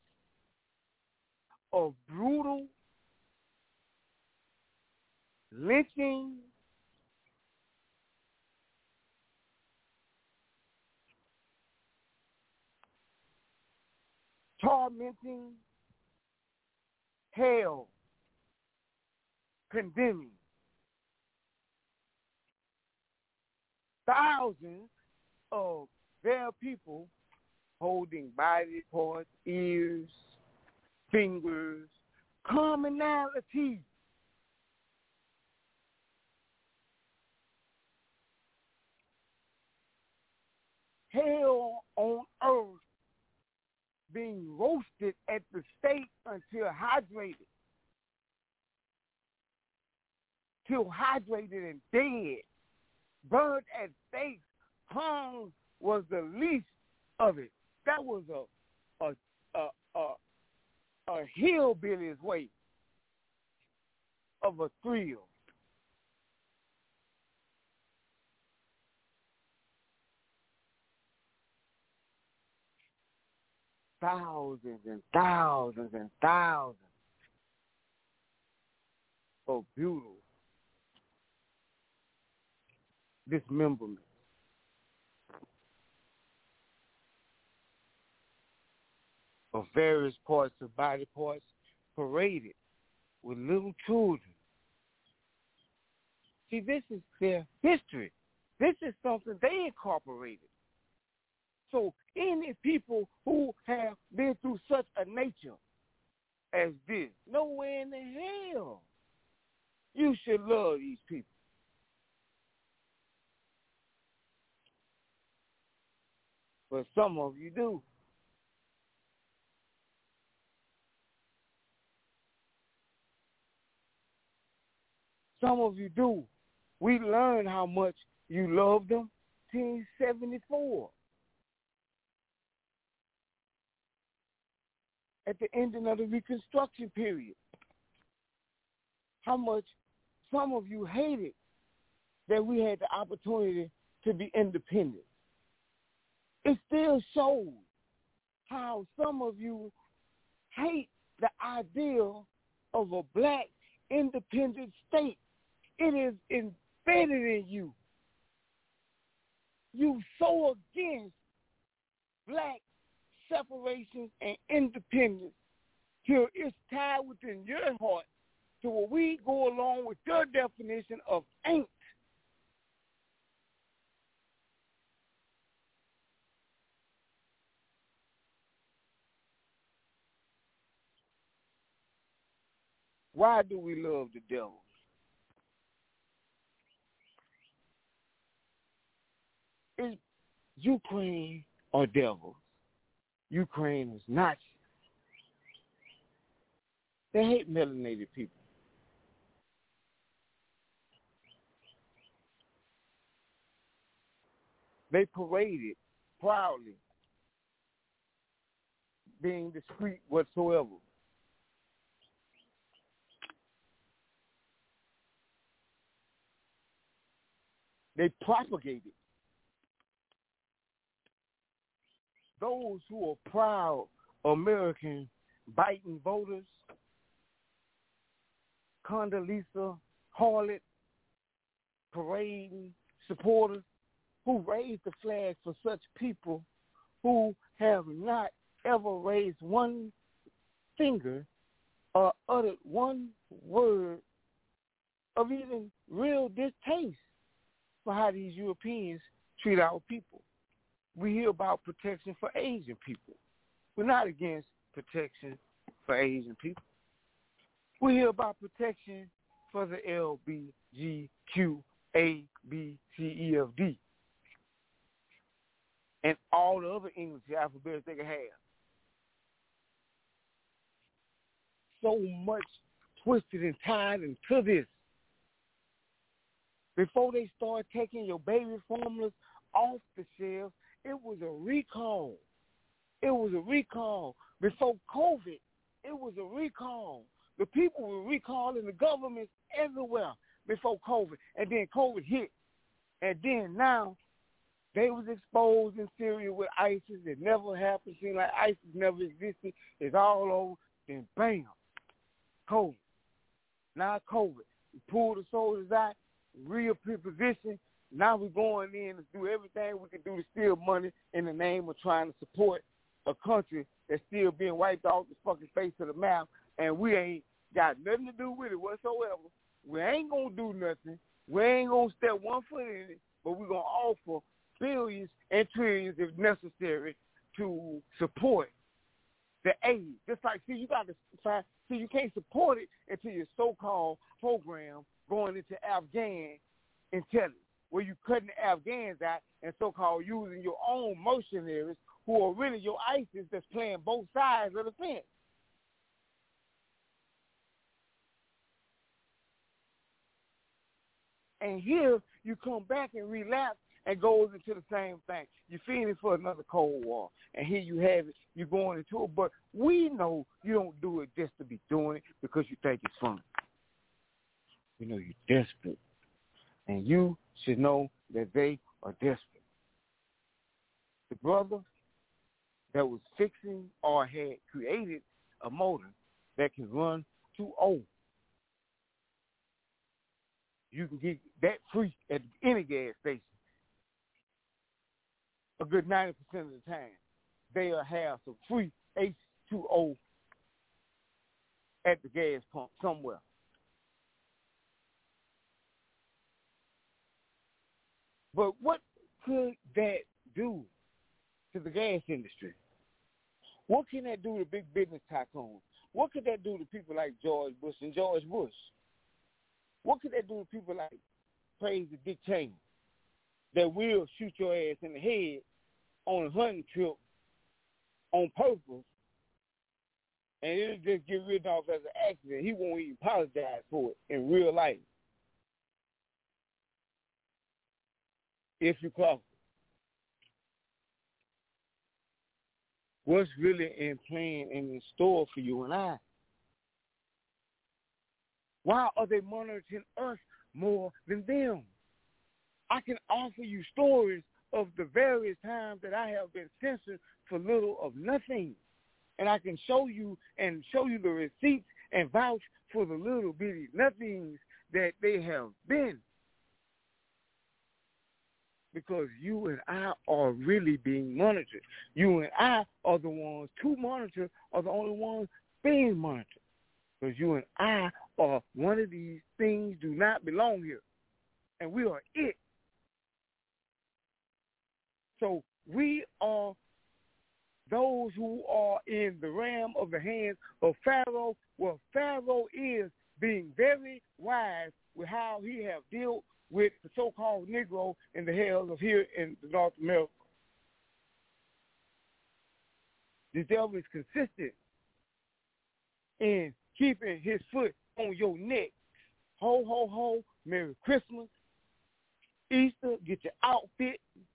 of brutal lynching, tormenting, hell, condemning. Thousands of their people holding body parts, ears, fingers, commonality. Hell on earth being roasted at the stake until hydrated, till hydrated and dead, burned at stake, hung was the least of it. That was a a a a, a hillbilly's way of a thrill. Thousands and thousands and thousands of brutal dismemberment. Of various parts of body parts paraded with little children. See, this is their history. This is something they incorporated. So any people who have been through such a nature as this, nowhere in the hell you should love these people. But some of you do. Some of you do. We learned how much you loved them in nineteen seventy-four. At the ending of the Reconstruction period. How much some of you hated that we had the opportunity to be independent. It still shows how some of you hate the idea of a black independent state. It is embedded in you. You so against black separation and independence till it's tied within your heart to where we go along with your definition of ain't. Why do we love the devil? Is Ukraine or devils? Ukraine is Nazi. They hate melanated people. They paraded proudly, being discreet whatsoever. They propagated those who are proud American biting voters, Condoleezza Harlot, parading supporters who raised the flag for such people who have not ever raised one finger or uttered one word of even real distaste for how these Europeans treat our people. We hear about protection for Asian people. We're not against protection for Asian people. We hear about protection for the L B G Q A B C E F D and all the other English alphabets they can have. So much twisted and tied into this. Before they start taking your baby formulas off the shelves, it was a recall. It was a recall. Before COVID, it was a recall. The people were recalling the governments everywhere before COVID. And then COVID hit. And then now they was exposed in Syria with ISIS. It never happened. Seemed like ISIS never existed. It's all over. Then bam, COVID. Now COVID. We pulled the soldiers out, reposition. Now we're going in to do everything we can do to steal money in the name of trying to support a country that's still being wiped off the fucking face of the map, and we ain't got nothing to do with it whatsoever. We ain't going to do nothing. We ain't going to step one foot in it, but we're going to offer billions and trillions if necessary to support the aid. Just like, see, you got to find, see, you can't support it until your so-called program going into Afghan intelligence, where you cutting the Afghans out and so-called using your own mercenaries who are really your ISIS that's playing both sides of the fence. And here you come back and relapse and goes into the same thing. You're feeding for another Cold War. And here you have it. You're going into it. But we know you don't do it just to be doing it because you think it's fun. We know you're desperate. And you should know that they are desperate. The brother that was fixing or had created a motor that can run two oh. You can get that free at any gas station. A good ninety percent of the time, they'll have some free H two O at the gas pump somewhere. But what could that do to the gas industry? What can that do to big business tycoons? What could that do to people like George Bush and George Bush? What could that do to people like crazy Dick Cheney that will shoot your ass in the head on a hunting trip on purpose, and it'll just get rid off as an accident? He won't even apologize for it in real life if you cross it. What's really in plan and in store for you and I? Why are they monitoring us more than them? I can offer you stories of the various times that I have been censored for little of nothing. And I can show you and show you the receipts and vouch for the little bitty nothings that they have been. Because you and I are really being monitored. You and I are the ones to monitor, are the only ones being monitored. Because you and I are one of these things do not belong here. And we are it. So we are those who are in the realm of the hands of Pharaoh. Well, Pharaoh is being very wise with how he have dealt with the so-called Negro in the hells of here in North America. The devil is consistent in keeping his foot on your neck. Ho, ho, ho, Merry Christmas, Easter, get your outfit.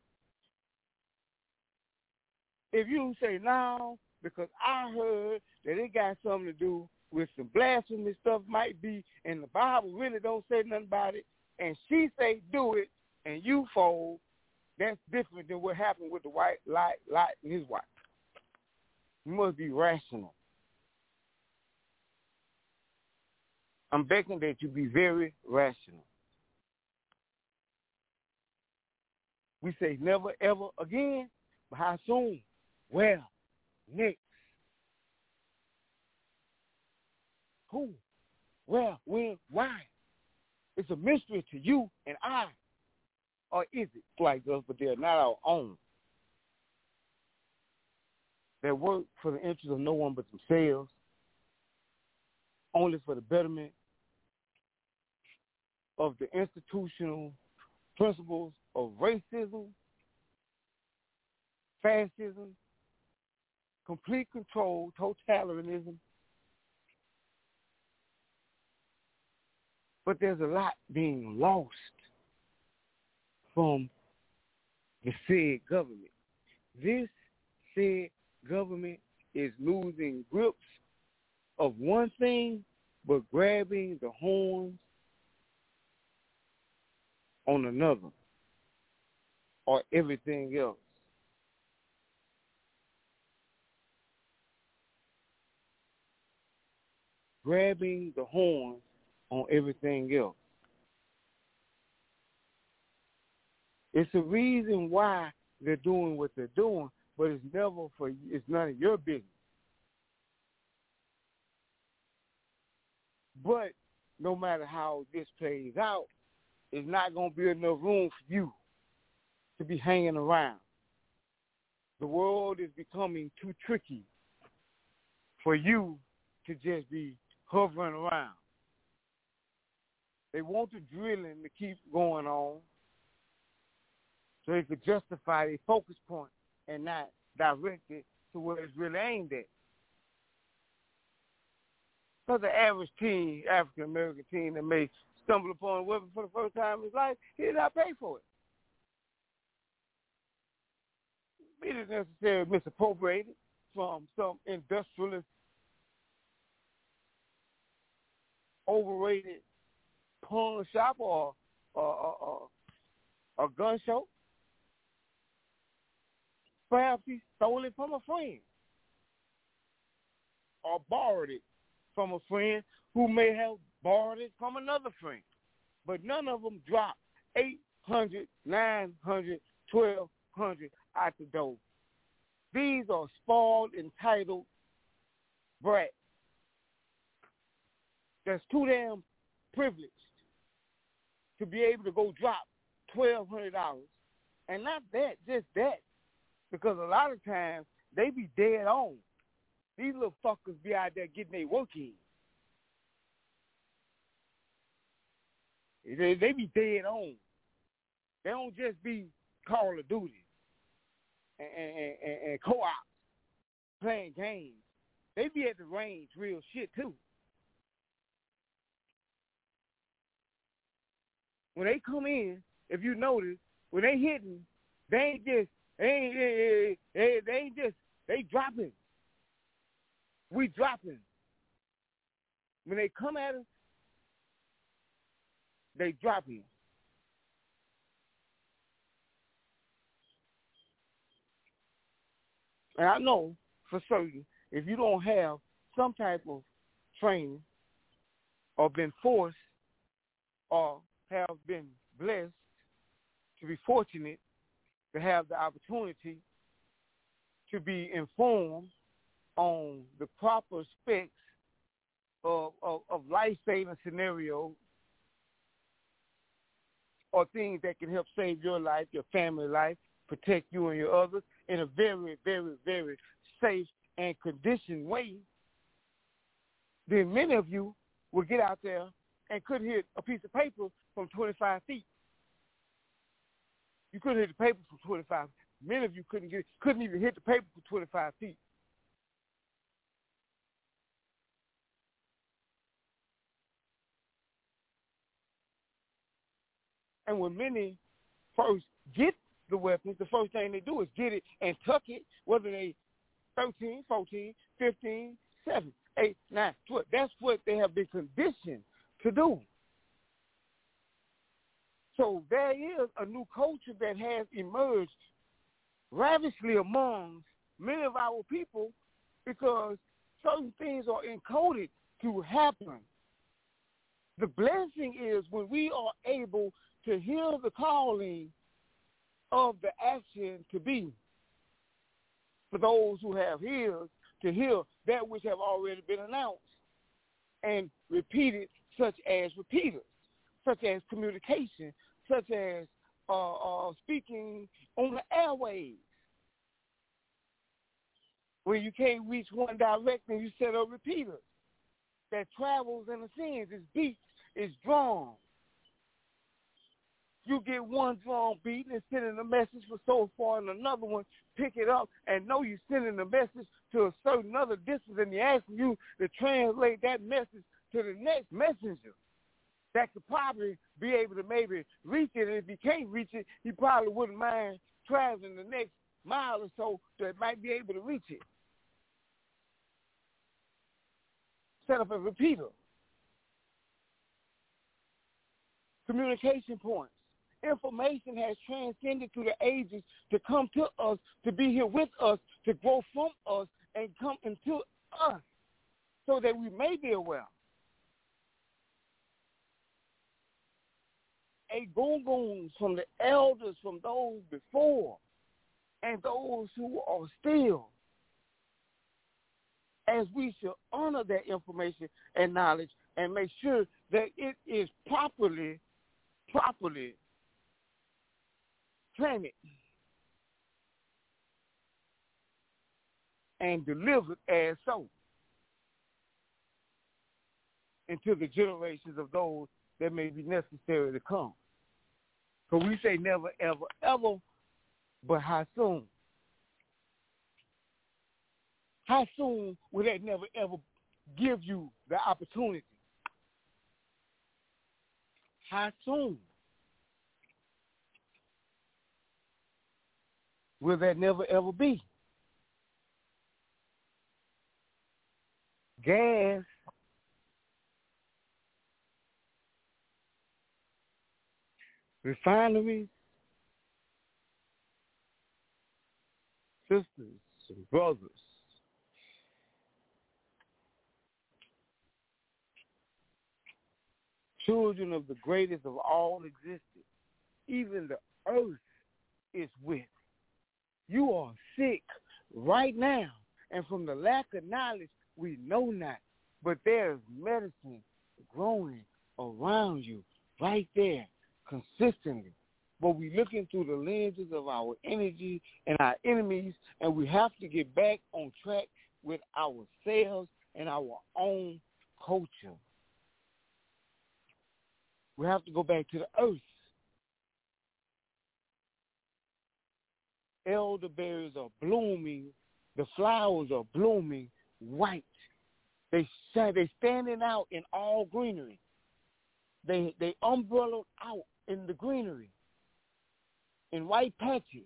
If you say no, because I heard that it got something to do with some blasphemy stuff might be, and the Bible really don't say nothing about it, and she say do it, and you fold, that's different than what happened with the white Lot, Lot and his wife. You must be rational. I'm begging that you be very rational. We say never, ever again, but how soon? Well, next. Who? Where? When? Why? It's a mystery to you and I. Or is it like us, but they're not our own? They work for the interest of no one but themselves, only for the betterment of the institutional principles of racism, fascism, complete control, totalitarianism. But there's a lot being lost from the said government. This said government is losing grips of one thing, but grabbing the horns on another or everything else. Grabbing the horns on everything else. It's a reason why they're doing what they're doing, but it's never for you. It's none of your business. But no matter how this plays out, it's not going to be enough room for you to be hanging around. The world is becoming too tricky for you to just be hovering around. They want the drilling to keep going on so they could justify their focus point and not direct it to where it's really aimed at. Because the average teen, African-American teen that may stumble upon a weapon for the first time in his life, he did not pay for it. He didn't necessarily misappropriate it from some industrialist, overrated pawn shop or a or, or, or gun show. Perhaps he stole it from a friend or borrowed it from a friend who may have borrowed it from another friend. But none of them dropped eight hundred, nine hundred, twelve hundred out the door. These are spoiled, entitled brats that's too damn privileged to be able to go drop twelve hundred dollars. And not that, just that. Because a lot of times, they be dead on. These little fuckers be out there getting their work in. They, they be dead on. They don't just be Call of Duty and, and, and, and co-op playing games. They be at the range real shit, too. When they come in, if you notice, when they hitting, they ain't just, they ain't, they, they, they ain't just, they dropping. We dropping. When they come at us, they dropping. And I know for certain, if you don't have some type of training or been forced or have been blessed to be fortunate to have the opportunity to be informed on the proper specs of, of, of life-saving scenarios or things that can help save your life, your family life, protect you and your others in a very, very, very safe and conditioned way, then many of you will get out there and couldn't hit a piece of paper from twenty-five feet. You couldn't hit the paper from twenty-five. Many of you couldn't get, couldn't even hit the paper from twenty-five feet. And when many first get the weapons, the first thing they do is get it and tuck it, whether they thirteen, fourteen, fifteen, seven, eight, nine, twelve. That's what they have been conditioned to do. So there is a new culture that has emerged ravishly among many of our people because certain things are encoded to happen. The blessing is when we are able to hear the calling of the action to be. For those who have ears to hear that which have already been announced. and repeated, such as repeaters, such as communication, such as uh, uh, speaking on the airwaves. When you can't reach one direction, you set up repeaters that travels and ascends. It's beats, it's drums. You get one drum beat and sending a message for so far, and another one pick it up and know you're sending a message to a certain other distance, and they're asking you to translate that message to the next messenger that could probably be able to maybe reach it. And if he can't reach it, he probably wouldn't mind traveling the next mile or so that might be able to reach it. Set up a repeater. Communication points. Information has transcended through the ages to come to us, to be here with us, to grow from us, and come into us so that we may be aware. A goon from the elders, from those before, and those who are still, as we should honor that information and knowledge and make sure that it is properly, properly planted and delivered as so into the generations of those that may be necessary to come. So we say never, ever, ever, but how soon? How soon will that never, ever give you the opportunity? How soon will that never, ever be? Gas refineries, sisters and brothers, children of the greatest of all existed, even the earth is with. You are sick right now, and from the lack of knowledge, we know not, but there is medicine growing around you right there consistently. But we're looking through the lenses of our energy and our enemies, and we have to get back on track with ourselves and our own culture. We have to go back to the earth. Elderberries are blooming. The flowers are blooming white. They they standing out in all greenery. They they umbrellaed out in the greenery, in white patches.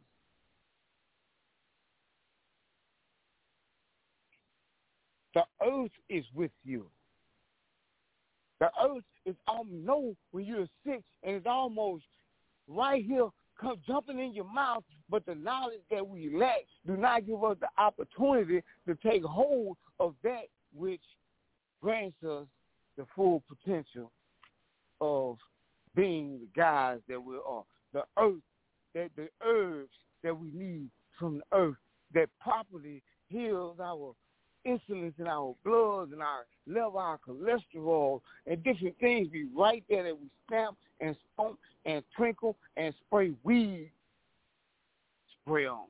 The earth is with you. The earth is almost know when you're sick, and it's almost right here, come jumping in your mouth. But the knowledge that we lack do not give us the opportunity to take hold of that which grants us the full potential of being the guys that we are. The earth, that the herbs that we need from the earth that properly heals our insulin in our blood and our level, our cholesterol, and different things be right there that we stamp and stomp and twinkle and spray weed spray on.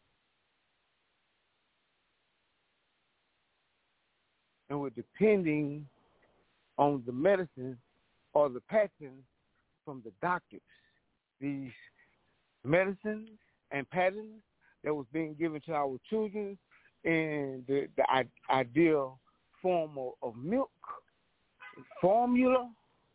And we're depending on the medicine or the patterns from the doctors. These medicines and patterns that was being given to our children in the, the ideal form of, of milk, formula,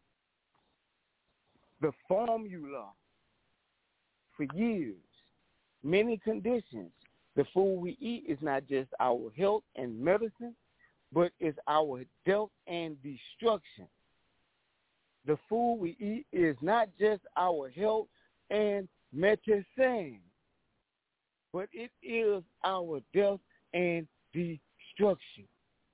the formula for years, many conditions. The food we eat is not just our health and medicine, but it's our death and destruction. The food we eat is not just our health and medicine, but it is our death and destruction.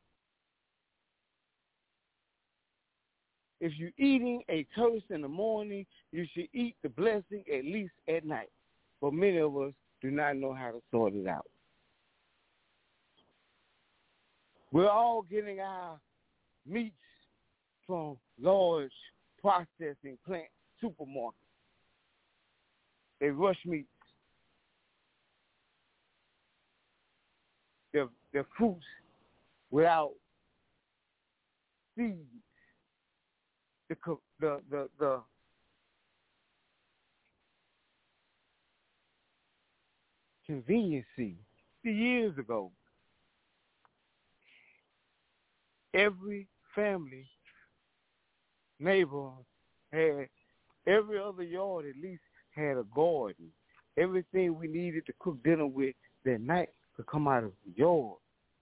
If you're eating a curse in the morning, you should eat the blessing at least at night. But many of us do not know how to sort it out. We're all getting our meats from large processing plant supermarkets. They rush meats. Their, their fruits without seeds. The, the, the, the conveniency. Years ago, every family, neighbor had, every other yard at least had a garden. Everything we needed to cook dinner with that night could come out of the yard.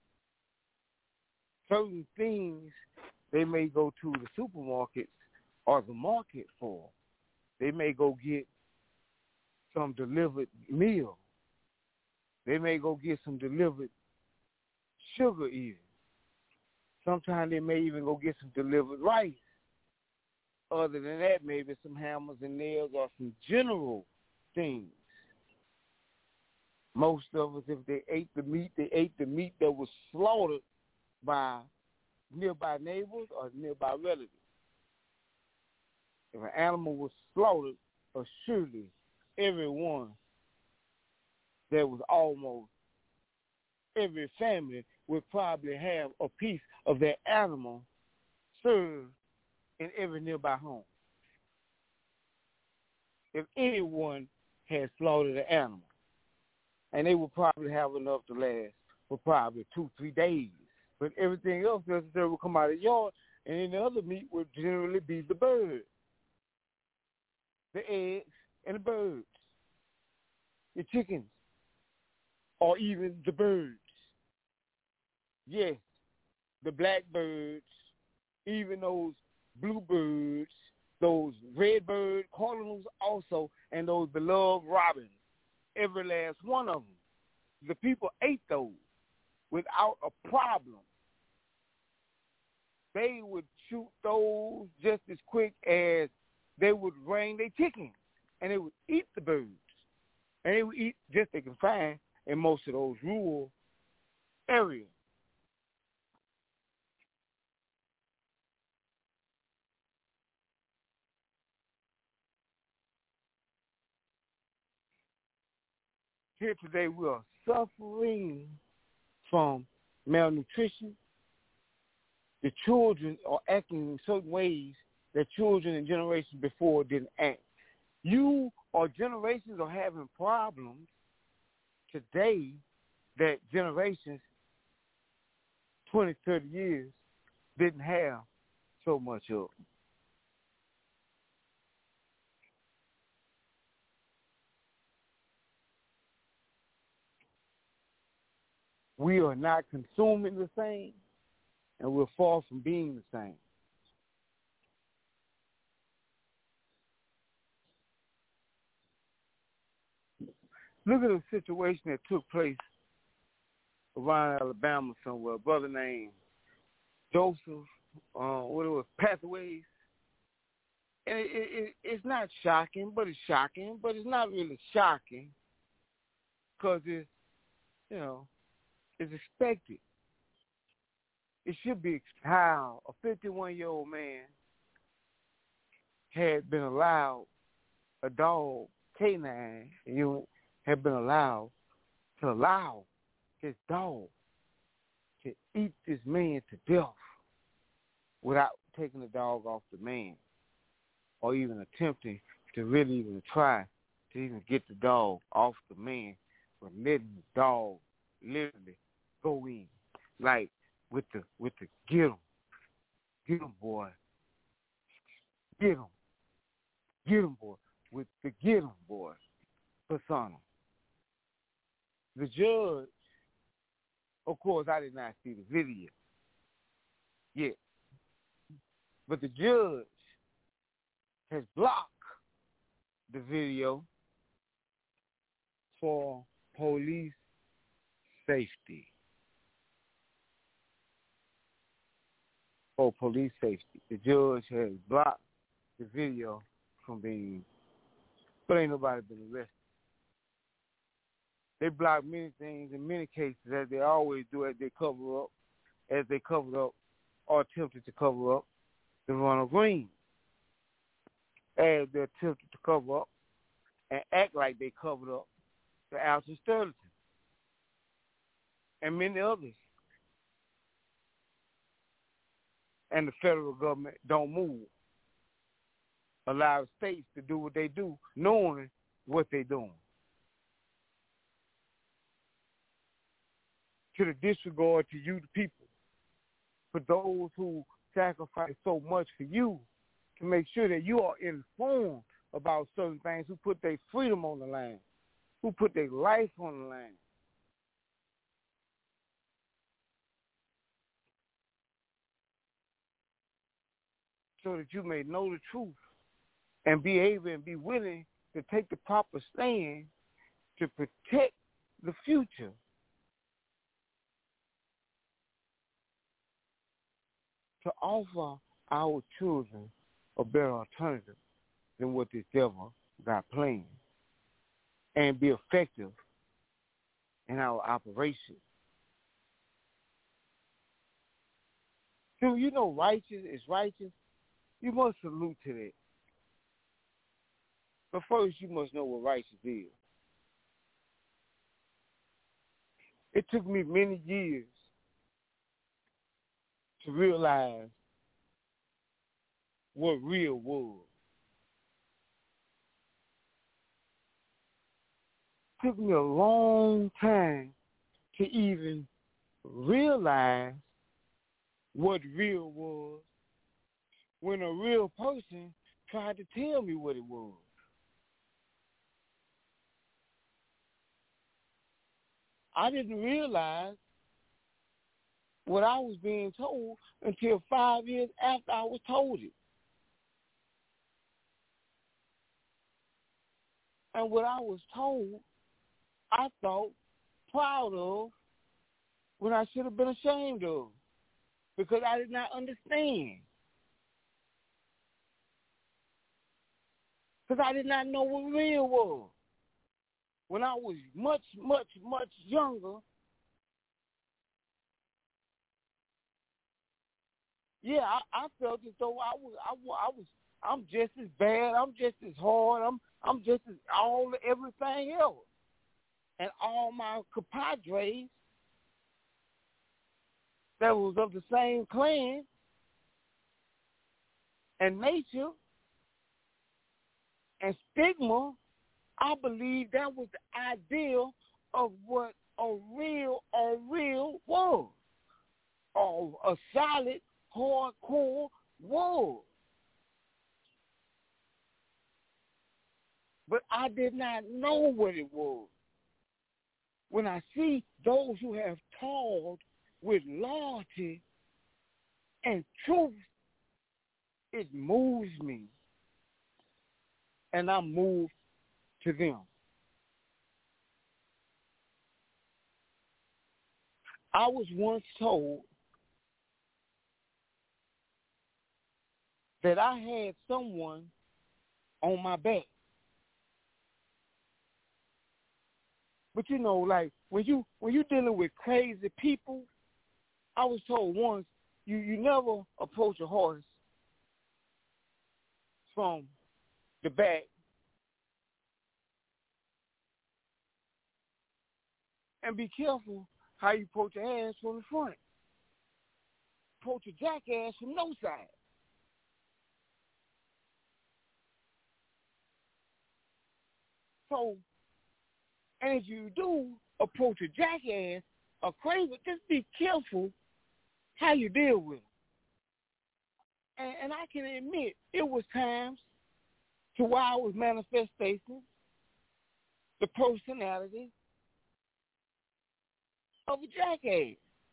Certain things they may go to the supermarkets or the market for. They may go get some delivered meal. They may go get some delivered sugar even. Sometimes they may even go get some delivered rice. Other than that, maybe some hammers and nails or some general things. Most of us, if they ate the meat, they ate the meat that was slaughtered by nearby neighbors or nearby relatives. If an animal was slaughtered, surely everyone, there was almost every family would probably have a piece of that animal served in every nearby home. If anyone had slaughtered an animal, and they would probably have enough to last for probably two, three days. But everything else necessarily would come out of the yard, and then the other meat would generally be the bird, the eggs, and the birds, the chickens, or even the birds. Yes, the blackbirds, even those bluebirds, those redbird cardinals also, and those beloved robins, every last one of them. The people ate those without a problem. They would shoot those just as quick as they would rain their chickens, and they would eat the birds. And they would eat just they can find in most of those rural areas. Here today we are suffering from malnutrition. The children are acting in certain ways that children and generations before didn't act. You or generations are having problems today that generations twenty, thirty years didn't have so much of. We are not consuming the same, and we're far from being the same. Look at the situation that took place around Alabama somewhere. A brother named Joseph, uh, what it was, Pathways. And it, it, it's not shocking, but it's shocking. But it's not really shocking because it's, you know, it's expected. It should be how a fifty-one-year-old man had been allowed, a dog, canine, you had been allowed to allow his dog to eat this man to death without taking the dog off the man or even attempting to really even try to even get the dog off the man, but letting the dog literally go in, like with the with the get him, get him boy, get him, get him boy, with the get him boy persona. The judge, of course, I did not see the video yet, but the judge has blocked the video for police safety. For police safety. The judge has blocked the video from being, but ain't nobody been arrested. They block many things in many cases, as they always do, as they cover up, as they covered up or attempted to cover up. than Ronald Reagan, as they attempted to cover up and act like they covered up the Alton Sterling and many others. And the federal government don't move. Allow the states to do what they do, knowing what they're doing. To the disregard to you, the people, for those who sacrifice so much for you to make sure that you are informed about certain things, who put their freedom on the line, who put their life on the line. So that you may know the truth and be able and be willing to take the proper stand to protect the future. To offer our children a better alternative than what this devil got planned, and be effective in our operation. So you know righteous is righteous. You must salute to that. But first you must know what righteous is. It took me many years to realize what real was. It took me a long time to even realize what real was when a real person tried to tell me what it was. I didn't realize what I was being told until five years after I was told it. And what I was told, I thought proud of when I should have been ashamed of, because I did not understand. Because I did not know what real was. When I was much, much, much younger, yeah, I, I felt as though I was, I, I was, I'm just as bad. I'm just as hard. I'm, I'm just as all everything else. And all my compadres that was of the same clan and nature and stigma, I believe that was the ideal of what a real, a real was, or a solid, hardcore was. But I did not know what it was. When I see those who have toiled with loyalty and truth, it moves me. And I move to them. I was once told that I had someone on my back. But you know, like when you when you're dealing with crazy people, I was told once you, you never approach a horse from the back. And be careful how you approach your ass from the front. Approach a jackass from no side. So, and if you do approach a jackass or crazy, just be careful how you deal with them. And, and I can admit, it was times to where I was manifesting the personality of a jackass,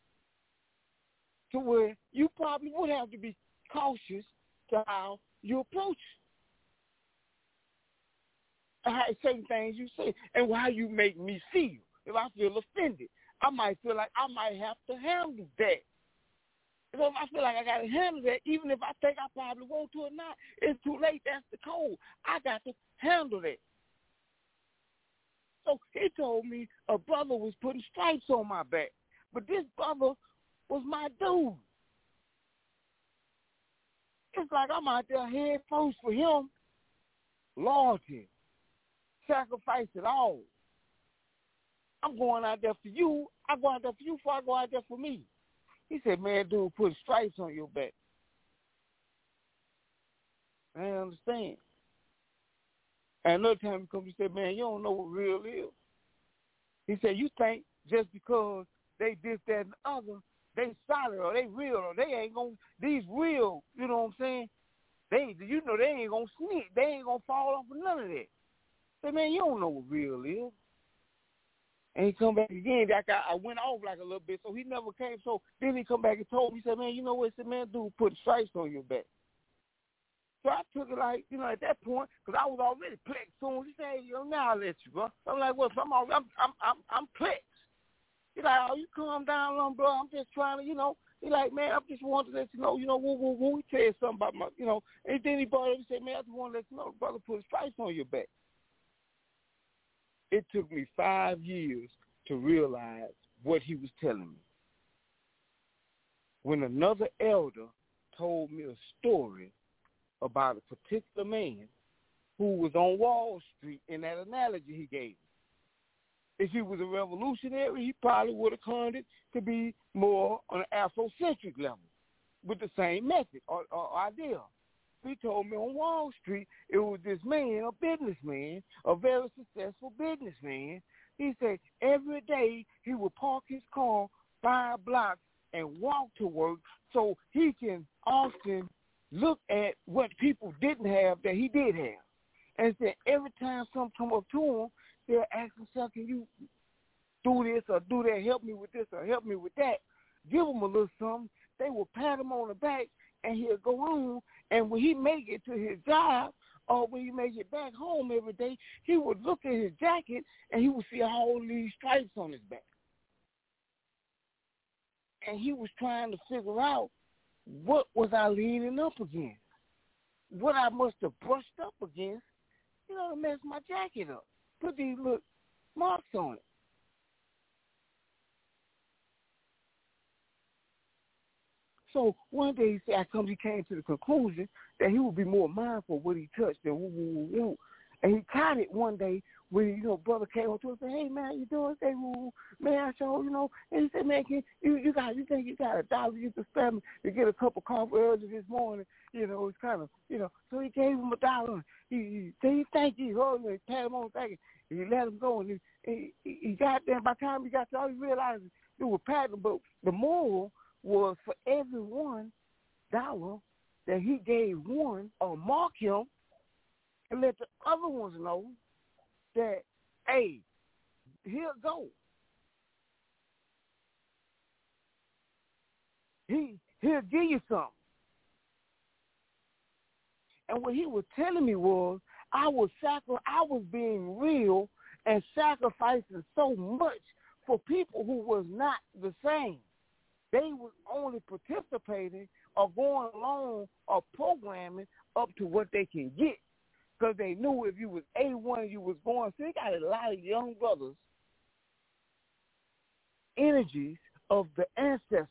to where you probably would have to be cautious to how you approach and how certain things you say and how you make me feel. If I feel offended, I might feel like I might have to handle that. So if I feel like I got to handle that, even if I think I probably want to or not, it's too late. That's the code. I got to handle that. So he told me a brother was putting stripes on my back. But this brother was my dude. it's like I'm out there head first for him. Loyalty. Sacrifice it all. I'm going out there for you. I go out there for you before I go out there for me. He said, man, dude, put stripes on your back. I didn't understand. And another time he comes, he said, man, you don't know what real is. He said, you think just because they this, that, and the other, they solid or they real or they ain't going to, these real, you know what I'm saying? They, you know, they ain't going to sneak. They ain't going to fall off of none of that. I said, man, you don't know what real is. And he come back again. Like I, I went off like a little bit, so he never came. So then he come back and told me, he said, man, you know what? He said, man, dude, put stripes on your back. So I took it like, you know, at that point, because I was already plexed soon. He said, hey, yo, now I'll let you, bro. I'm like, well, I'm already, I'm, I'm, I'm, I'm plexed. He's like, oh, you calm down, little bro. I'm just trying to, you know. He like, man, I just wanted to let you know, you know, woo, woo, woo. He tell you something about my, you know. And then he brought it up and said, man, I just want to let you know, brother, put stripes on your back. It took me five years to realize what he was telling me. When another elder told me a story about a particular man who was on Wall Street in that analogy he gave me. If he was a revolutionary, he probably would have coined it to be more on an Afrocentric level with the same method or, or idea. He told me on Wall Street, it was this man, a businessman, a very successful businessman. He said every day he would park his car five blocks and walk to work so he can often look at what people didn't have that he did have. And said every time something come up to him, they'll ask himself, can you do this or do that, help me with this or help me with that. Give him a little something. They will pat him on the back, and he'll go on. And when he make it to his job or when he make it back home every day, he would look at his jacket, and he would see all these stripes on his back. And he was trying to figure out, what was I leaning up against? What I must have brushed up against, you know, to mess my jacket up. Put these little marks on it. So one day he said, I come, he came to the conclusion that he would be more mindful of what he touched than woo, woo, woo, woo. And he caught it one day when, you know, brother came up to him and said, hey, man, how you doing? Say, woo, man, I show, you know. And he said, man, can, you, you got, you think you got a dollar you can spare me to get a cup of coffee early this morning? You know, it's kind of, you know. So he gave him a dollar. He, he said, thank you. Oh, he pat him on the back. And he let him go. And he, he, he got there. By the time he got there, all he realized it was patting. But the moral was for every one dollar that he gave one or mark him, and let the other ones know that, hey, he'll go. He, he'll give you something. And what he was telling me was, I was sacri- I was being real and sacrificing so much for people who was not the same. They was only participating or going along or programming up to what they can get. Because they knew if you was A one, you was going. So they got a lot of young brothers, energies of the ancestors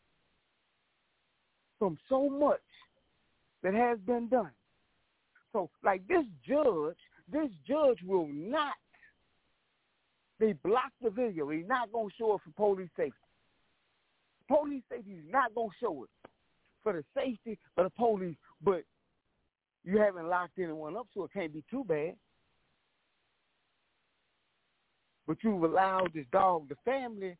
from so much that has been done. So, like this judge, this judge will not, they block the video. He's not going to show it for police safety. Police safety is not going to show it for the safety of the police, but you haven't locked anyone up, so it can't be too bad. But you've allowed this dog, the family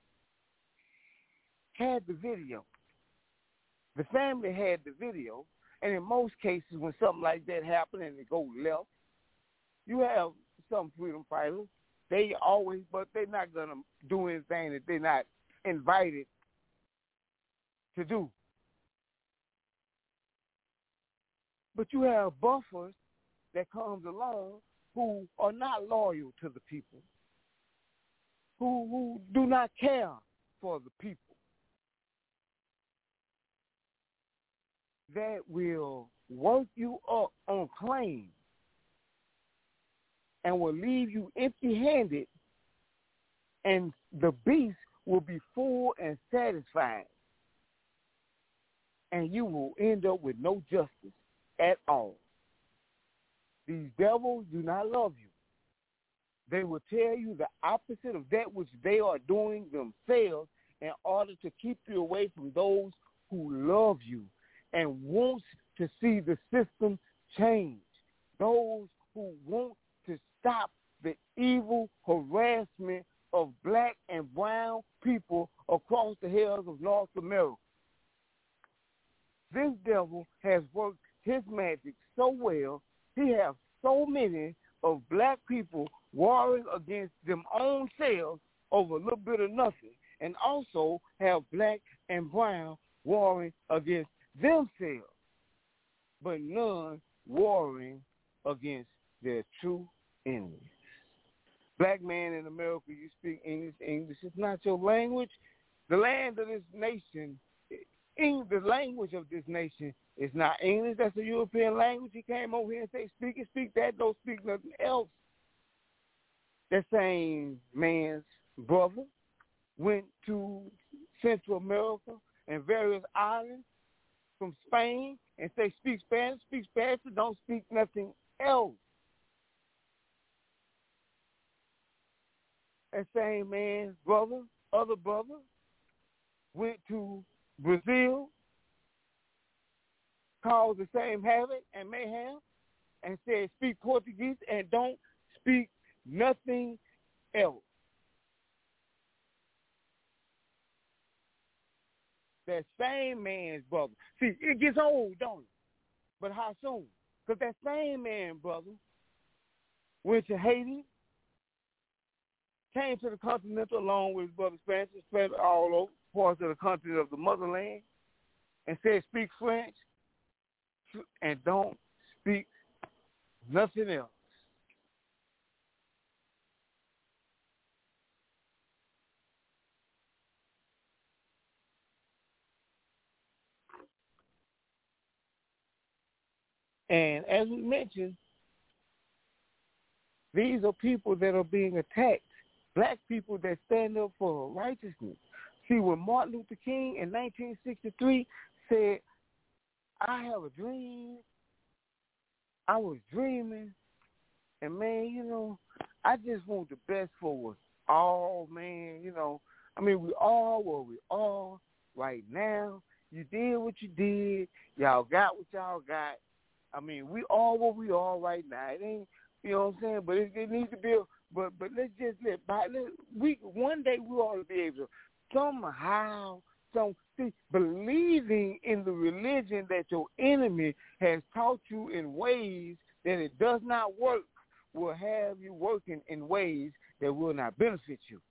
had the video. The family had the video, and in most cases when something like that happens and it goes left, you have some freedom fighters. They always, but they're not going to do anything that they're not invited to do. But you have buffers that comes along who are not loyal to the people, who, who do not care for the people, that will work you up on claims and will leave you empty-handed, and the beast will be full and satisfied. and you will end up with no justice at all. These devils do not love you. They will tell you the opposite of that which they are doing themselves in order to keep you away from those who love you and want to see the system change. Those who want to stop the evil harassment of black and brown people across the hills of North America. This devil has worked his magic so well, he has so many of black people warring against them own selves over a little bit of nothing, and also have black and brown warring against themselves, but none warring against their true enemies. Black man in America, you speak English. English is not your language. The land of this nation, the language of this nation is not English. That's a European language. He came over here and said, speak it, speak that, don't speak nothing else. That same man's brother went to Central America and various islands from Spain and say, speak Spanish, speak Spanish, don't speak nothing else. That same man's brother, other brother, went to Brazil, caused the same havoc and mayhem, and said, speak Portuguese and don't speak nothing else. That same man's brother. See, it gets old, don't it? But how soon? Because that same man, brother, went to Haiti, came to the continent along with his brother Francis, spread all over parts of the country of the motherland, and said, speak French and don't speak nothing else. And as we mentioned, these are people that are being attacked, black people that stand up for righteousness. See, when Martin Luther King in nineteen sixty-three said, I have a dream, I was dreaming, and man, you know, I just want the best for us all, man, you know. I mean, we all where we are right now. You did what you did. Y'all got what y'all got. I mean, we all where we are right now. It ain't, you know what I'm saying? But it, it needs to be, a, but but let's just let, by, let we one day we ought to be able to somehow, some see, believing in the religion that your enemy has taught you in ways that it does not work will have you working in ways that will not benefit you.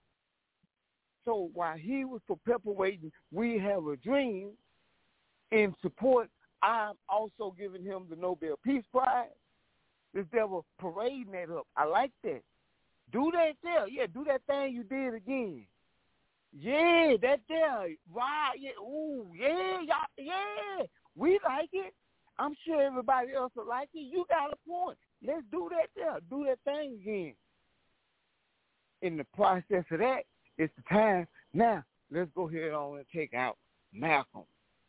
So while he was perpetuating, we have a dream in support, I'm also giving him the Nobel Peace Prize. This devil parading that up. I like that. Do that there. Yeah, do that thing you did again. Yeah, that there. Right. Yeah. Ooh, yeah, y'all, yeah. We like it. I'm sure everybody else will like it. You got a point. Let's do that there. Do that thing again. In the process of that, it's the time. Now, let's go ahead on and take out Malcolm.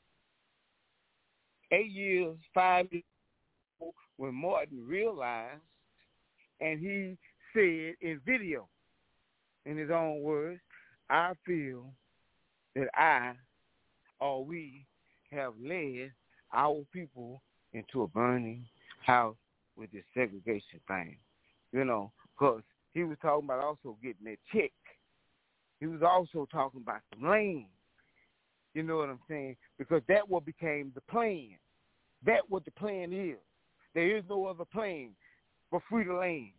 Eight years, five years ago, when Martin realized, and he said in video, in his own words, I feel that I, or we, have led our people into a burning house with this segregation thing. You know, because he was talking about also getting that check. He was also talking about the land. You know what I'm saying? Because that what became the plan. That what the plan is. There is no other plan but free the land.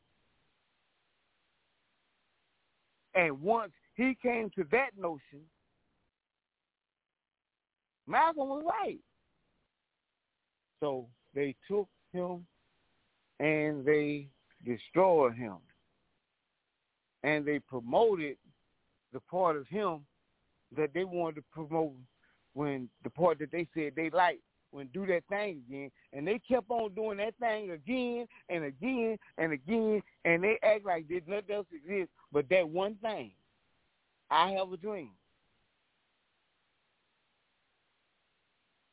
And once he came to that notion, Malcolm was right. So they took him and they destroyed him. And they promoted the part of him that they wanted to promote when the part that they said they liked, when do that thing again. And they kept on doing that thing again and again and again, and they act like there's nothing else exists but that one thing. I have a dream.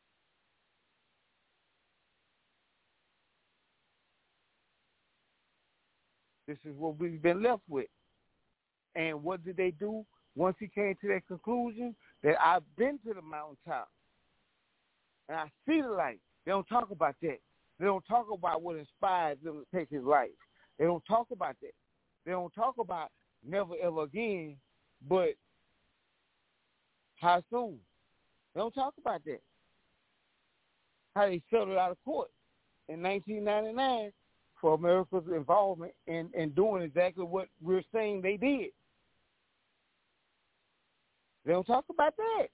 This is what we've been left with. And what did they do once he came to that conclusion? That I've been to the mountaintop, and I see the light. They don't talk about that. They don't talk about what inspires them to take his life. They don't talk about that. They don't talk about never ever again, but how soon? They don't talk about that. How they settled out of court in nineteen ninety-nine for America's involvement in, in doing exactly what we're saying they did. They don't talk about that.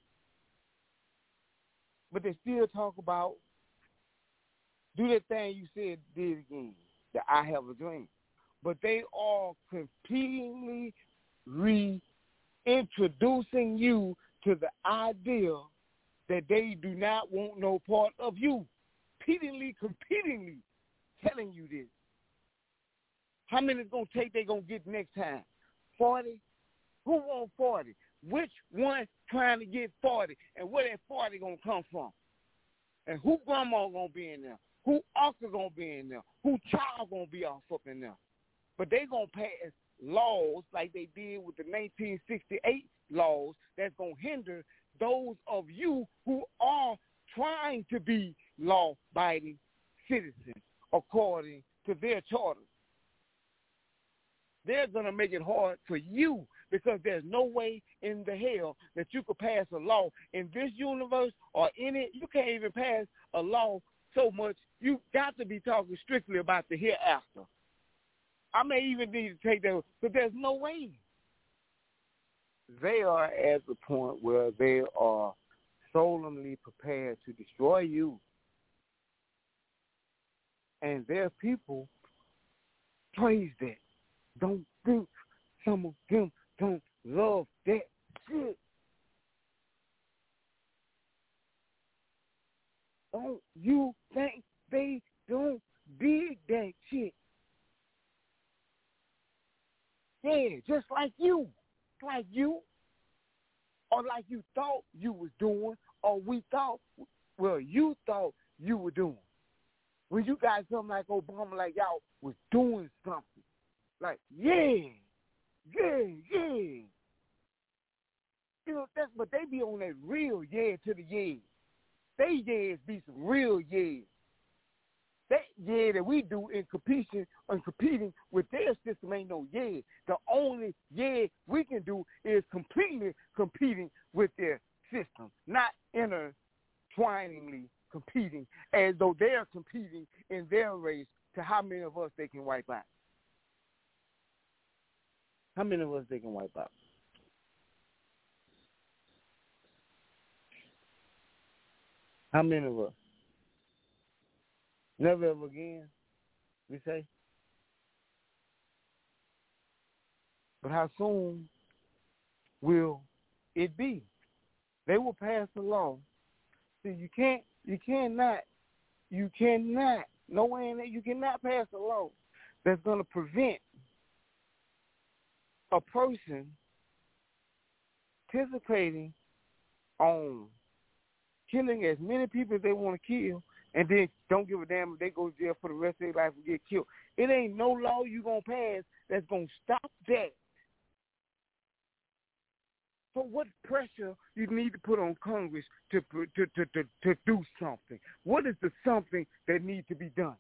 But they still talk about, do that thing you said did again, that I have a dream. But they are competingly reintroducing you to the idea that they do not want no part of you. Competingly, competingly telling you this. How many it's going to take they going to get next time? forty? Who want forty? Which one trying to get forty? And where that forty going to come from? And who grandma going to be in there? Who uncle going to be in there? Who child going to be off up in there? But they going to pass laws like they did with the nineteen sixty-eight laws that's going to hinder those of you who are trying to be law-abiding citizens according to their charters. They're going to make it hard for you because there's no way in the hell that you could pass a law in this universe or in it. You can't even pass a law so much. You got to be talking strictly about the hereafter. I may even need to take that, but there's no way. They are at the point where they are solemnly prepared to destroy you. And their people praise that. Don't think some of them don't love that shit. Don't you think they don't dig that shit? Yeah, just like you. Like you. Or like you thought you was doing, or we thought, well, you thought you were doing. When you got something like Obama, like y'all was doing something. Like, yeah, yeah, yeah. You know, that's, but they be on that real yeah to the yeah. They yeahs be some real yeahs. That yeah that we do in competition and competing with their system ain't no yeah. The only yeah we can do is completely competing with their system, not intertwiningly competing as though they're competing in their race to how many of us they can wipe out. How many of us they can wipe out? How many of us? Never ever again, we say. But how soon will it be? They will pass a law. See, you can't, you cannot, you cannot, no way in there, you cannot pass a law that's going to prevent a person participating on killing as many people as they want to kill, and then don't give a damn if they go to jail for the rest of their life and get killed. It ain't no law you going to pass that's going to stop that. So what pressure you need to put on Congress to, to, to, to, to do something? What is the something that needs to be done?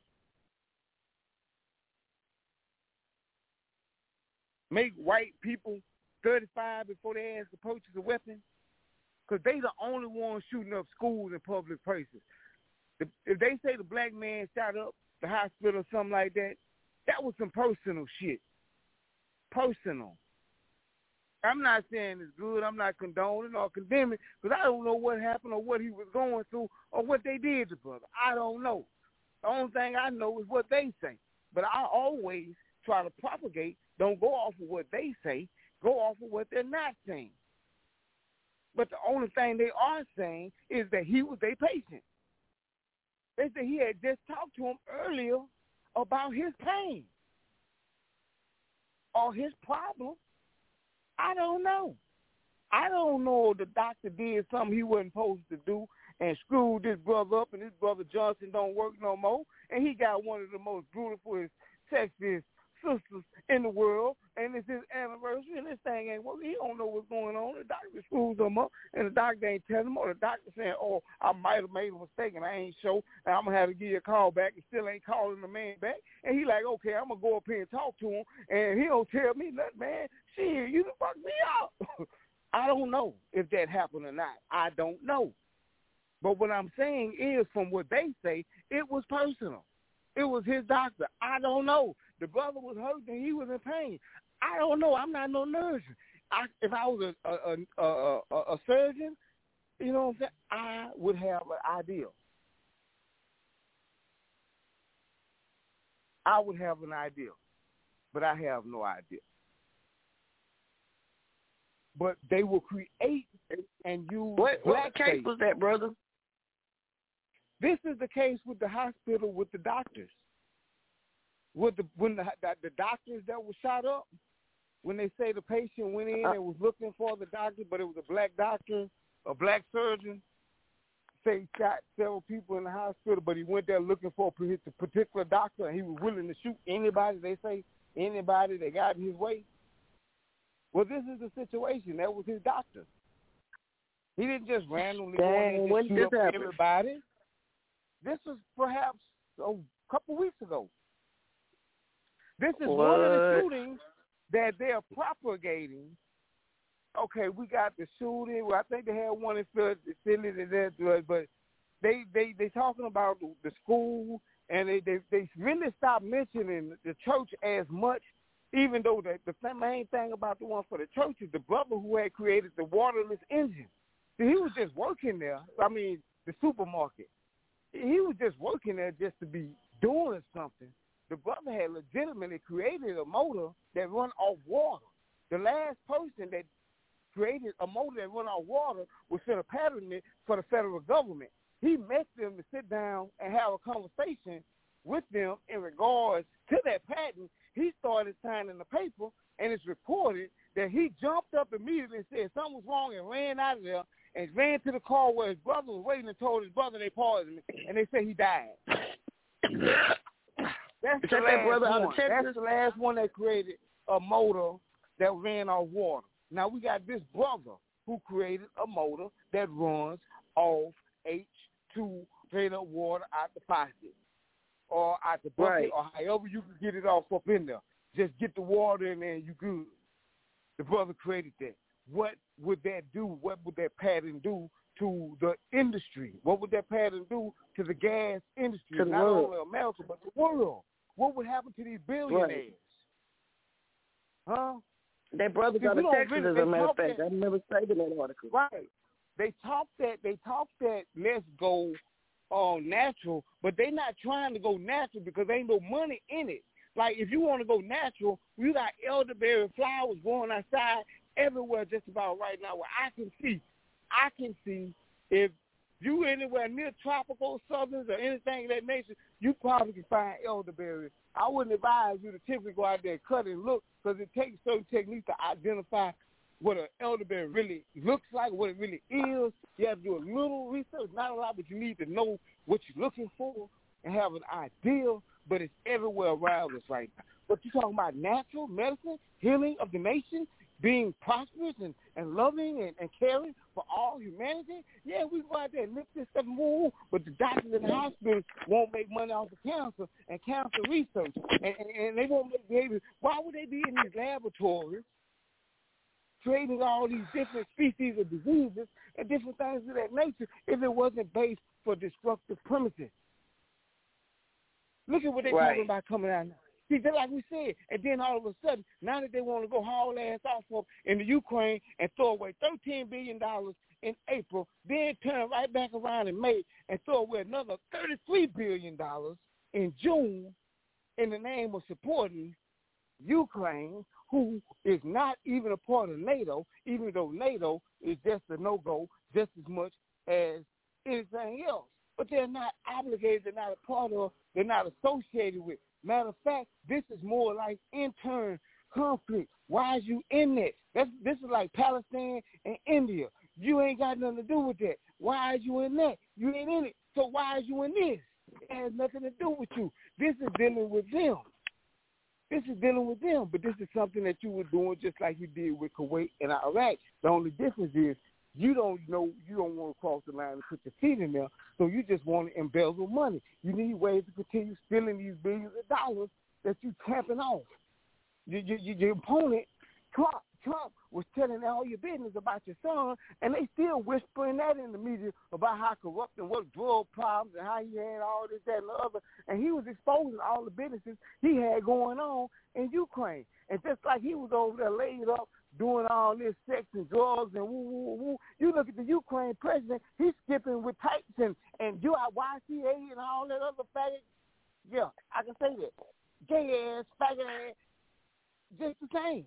Make white people thirty-five before they ask to purchase a weapon? Because they the only ones shooting up schools and public places. If they say the black man shot up the hospital or something like that, that was some personal shit. Personal. I'm not saying it's good. I'm not condoning or condemning because I don't know what happened or what he was going through or what they did to brother. I don't know. The only thing I know is what they say. But I always try to propagate. Don't go off of what they say. Go off of what they're not saying. But the only thing they are saying is that he was a patient. They said he had just talked to him earlier about his pain or his problem. I don't know. I don't know if the doctor did something he wasn't supposed to do and screwed this brother up, and this brother Johnson don't work no more, and he got one of the most beautiful, sexiest sisters in the world, and it's his anniversary, and this thing ain't working. He don't know what's going on. The doctor screws him up, and the doctor ain't telling him, or the doctor saying, oh, I might have made a mistake, and I ain't sure, and I'm going to have to give you a call back, and still ain't calling the man back. And he like, okay, I'm going to go up here and talk to him, and he don't tell me nothing, man. Shit, you done fucked me up. I don't know if that happened or not. I don't know. But what I'm saying is, from what they say, it was personal. It was his doctor. I don't know. The brother was hurt and he was in pain. I don't know. I'm not no nurse. I, if I was a a, a, a a surgeon, you know what I'm saying, I would have an idea. I would have an idea, but I have no idea. But they will create and use What, what case faith. was that, brother? This is the case with the hospital with the doctors. With the when the the doctors that were shot up, when they say the patient went in and was looking for the doctor, but it was a black doctor, a black surgeon, say he shot several people in the hospital, but he went there looking for a particular doctor, and he was willing to shoot anybody, they say, anybody that got in his way. Well, this is the situation. That was his doctor. He didn't just randomly go in and shoot up happen? everybody. This was perhaps a couple weeks ago. This is what? one of the shootings that they're propagating. Okay, we got the shooting. Well, I think they had one in Philly, but they they they talking about the, the school, and they, they they really stopped mentioning the church as much. Even though the, the main thing about the one for the church is the brother who had created the waterless engine. See, he was just working there. I mean, the supermarket. He was just working there just to be doing something. The brother had legitimately created a motor that run off water. The last person that created a motor that run off water was set a pattern for the federal government. He met them to sit down and have a conversation with them in regards to that patent. He started signing the paper, and it's reported that he jumped up immediately and said something was wrong and ran out of there and ran to the car where his brother was waiting and told his brother they poisoned him, and they said he died. That's the that last brother one. out of Texas? That's the last one that created a motor that ran off water. Now we got this brother who created a motor that runs off H two straight up water out the faucet or out the bucket, right, or however you can get it off up in there. Just get the water in there and you good. The brother created that. What would that do? What would that pattern do to the industry? What would that pattern do to the gas industry? To the Not world. only America, but the world. What would happen to these billionaires? Right. Huh? Their brothers See, out of Texas, really, as a matter of fact. That, I never cited that article. Right. They talk that, they talk that let's go uh, natural, but they're not trying to go natural because there ain't no money in it. Like, if you want to go natural, we got elderberry flowers growing outside everywhere just about right now where I can see. I can see if you anywhere near tropical southerns or anything of that nature, you probably can find elderberry. I wouldn't advise you to typically go out there and cut and look because it takes certain techniques to identify what an elderberry really looks like, what it really is. You have to do a little research, not a lot, but you need to know what you're looking for and have an idea, but it's everywhere around us right now. But you're talking about natural medicine, healing of the nation, being prosperous and, and loving and, and caring for all humanity. Yeah, we go out there and lift this stuff and move, but the doctors in the hospital won't make money off of cancer and cancer research. And, and, and they won't make babies. Why would they be in these laboratories creating all these different species of diseases and different things of that nature if it wasn't based for destructive premises? Look at what they're right. talking about coming out now. See, just like we said, and then all of a sudden, now that they want to go haul ass off of in the Ukraine and throw away thirteen billion dollars in April, then turn right back around in May and throw away another thirty-three billion dollars in June in the name of supporting Ukraine, who is not even a part of NATO, even though NATO is just a no-go just as much as anything else. But they're not obligated, they're not a part of, they're not associated with. Matter of fact, this is more like intern conflict. Why is you in that? That's, this is like Palestine and India. You ain't got nothing to do with that. Why is you in that? You ain't in it. So why is you in this? It has nothing to do with you. This is dealing with them. This is dealing with them, but this is something that you were doing just like you did with Kuwait and Iraq. The only difference is you don't know, you don't want to cross the line and put your feet in there, so you just want to embezzle money. You need ways to continue stealing these billions of dollars that you tapping off. Your, your, your opponent, Trump, Trump was telling all your business about your son, and they still whispering that in the media about how corrupt and what drug problems and how he had all this, that, and the other. And he was exposing all the businesses he had going on in Ukraine. And just like he was over there laid up doing all this sex and drugs and woo, woo, woo, you look at the Ukraine president, he's skipping with types and, and Y C A and all that other faggot. Yeah, I can say that. Gay-ass, faggot-ass, just the same.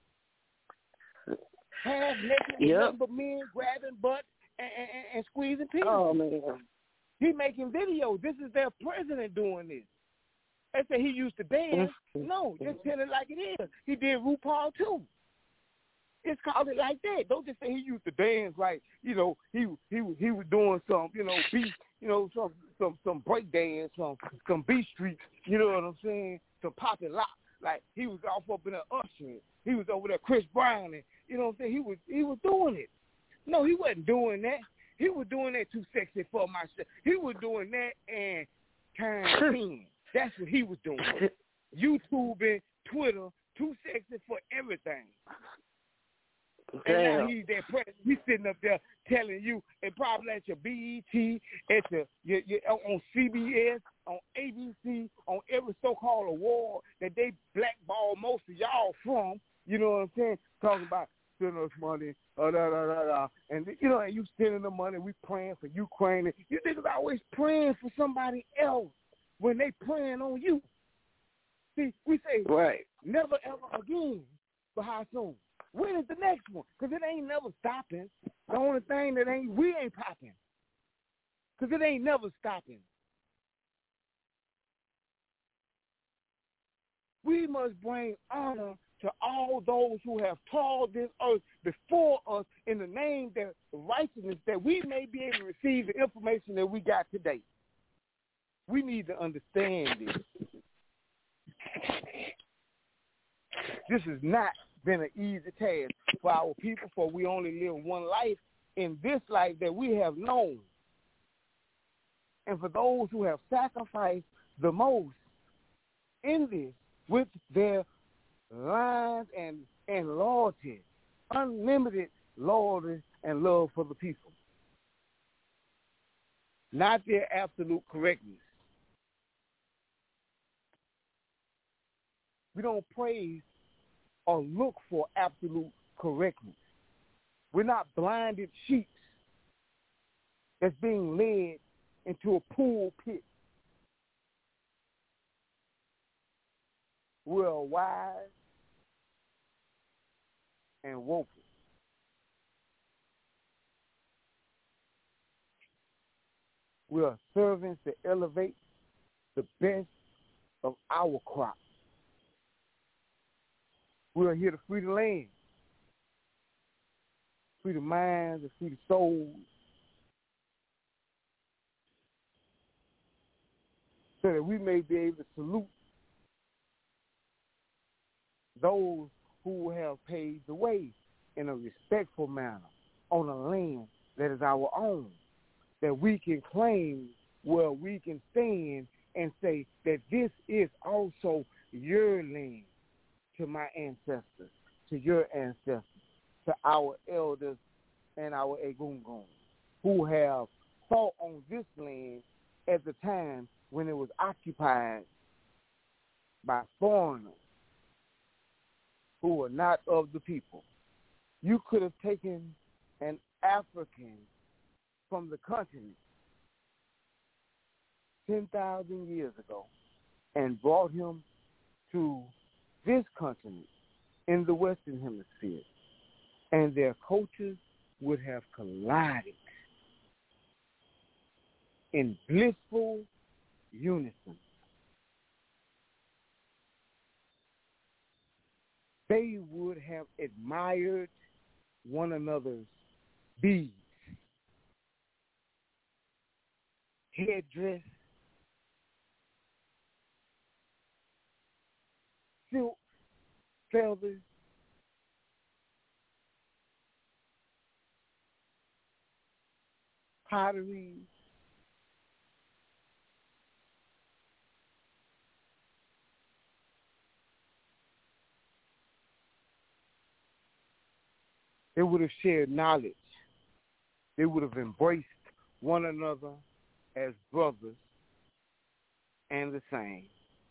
Half naked, yep. but men grabbing butt and, and, and squeezing penis. Oh, man. He making videos. This is their president doing this. They say he used to dance. No, just tell it like it is. He did RuPaul too. Just call it like that. Don't just say he used to dance like, you know, he he he was doing some, you know, beat, you know, some some some break dance, some some beat street. You know what I'm saying? Some pop and lock. Like he was off up in the ushering. He was over there, Chris Brown, and you know what I'm saying? He was he was doing it. No, he wasn't doing that. He was doing that too sexy for myself. He was doing that and time ten. That's what he was doing. YouTubing, Twitter, too sexy for everything. Damn. And now he's that president. He's sitting up there telling you, and probably at your B E T, at the your, your, on C B S, on A B C, on every so-called award that they blackball most of y'all from. You know what I'm saying? Talking about sending us money, uh, da, da, da, da. And you know, and you sending the money. We praying for Ukraine. And you niggas always praying for somebody else when they praying on you. See, we say right. Never ever again, but how soon? When is the next one? Because it ain't never stopping. The only thing that ain't, we ain't popping. Because it ain't never stopping. We must bring honor to all those who have toiled this earth before us in the name of righteousness, that we may be able to receive the information that we got today. We need to understand this. This has not been an easy task for our people, for we only live one life in this life that we have known. And for those who have sacrificed the most in this with their lives and, and loyalty, unlimited loyalty and love for the people. Not their absolute correctness. We don't praise or look for absolute correctness. We're not blinded sheep that's being led into a pool pit. We're wise and woeful. We are servants to elevate the best of our crop. We are here to free the land, free the minds, and free the souls, so that we may be able to salute those who have paved the way in a respectful manner on a land that is our own, that we can claim, where we can stand and say that this is also your land, to my ancestors, to your ancestors, to our elders and our egungun, who have fought on this land at the time when it was occupied by foreigners who were not of the people. You could have taken an African from the continent ten thousand years ago and brought him to this continent in the Western Hemisphere, and their cultures would have collided in blissful unison. They would have admired one another's beads, headdress, silk, feathers, pottery, they would have shared knowledge. They would have embraced one another as brothers and the same.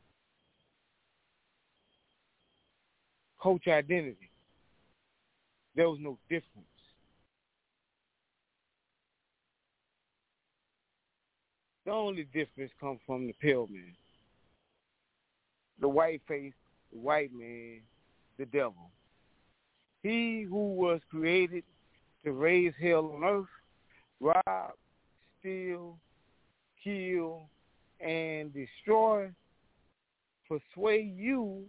Culture identity. There was no difference. The only difference comes from the pale man. The white face, the white man, the devil. He who was created to raise hell on earth, rob, steal, kill, and destroy, persuade you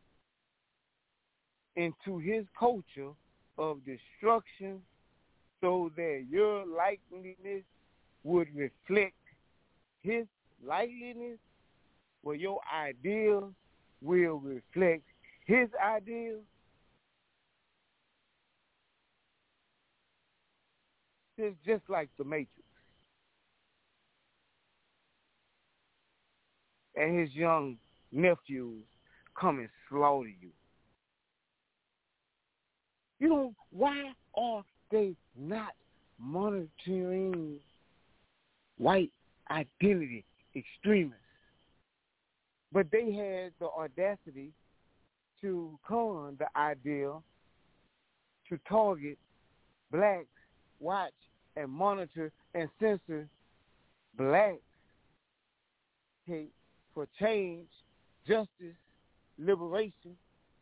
into his culture of destruction so that your likeliness would reflect his likeliness, where your ideals will reflect his ideals. It's just like the Matrix. And his young nephews come and slaughter you. You know, why are they not monitoring white identity extremists? But they had the audacity to con the idea to target blacks, watch and monitor and censor blacks, hate for change, justice, liberation,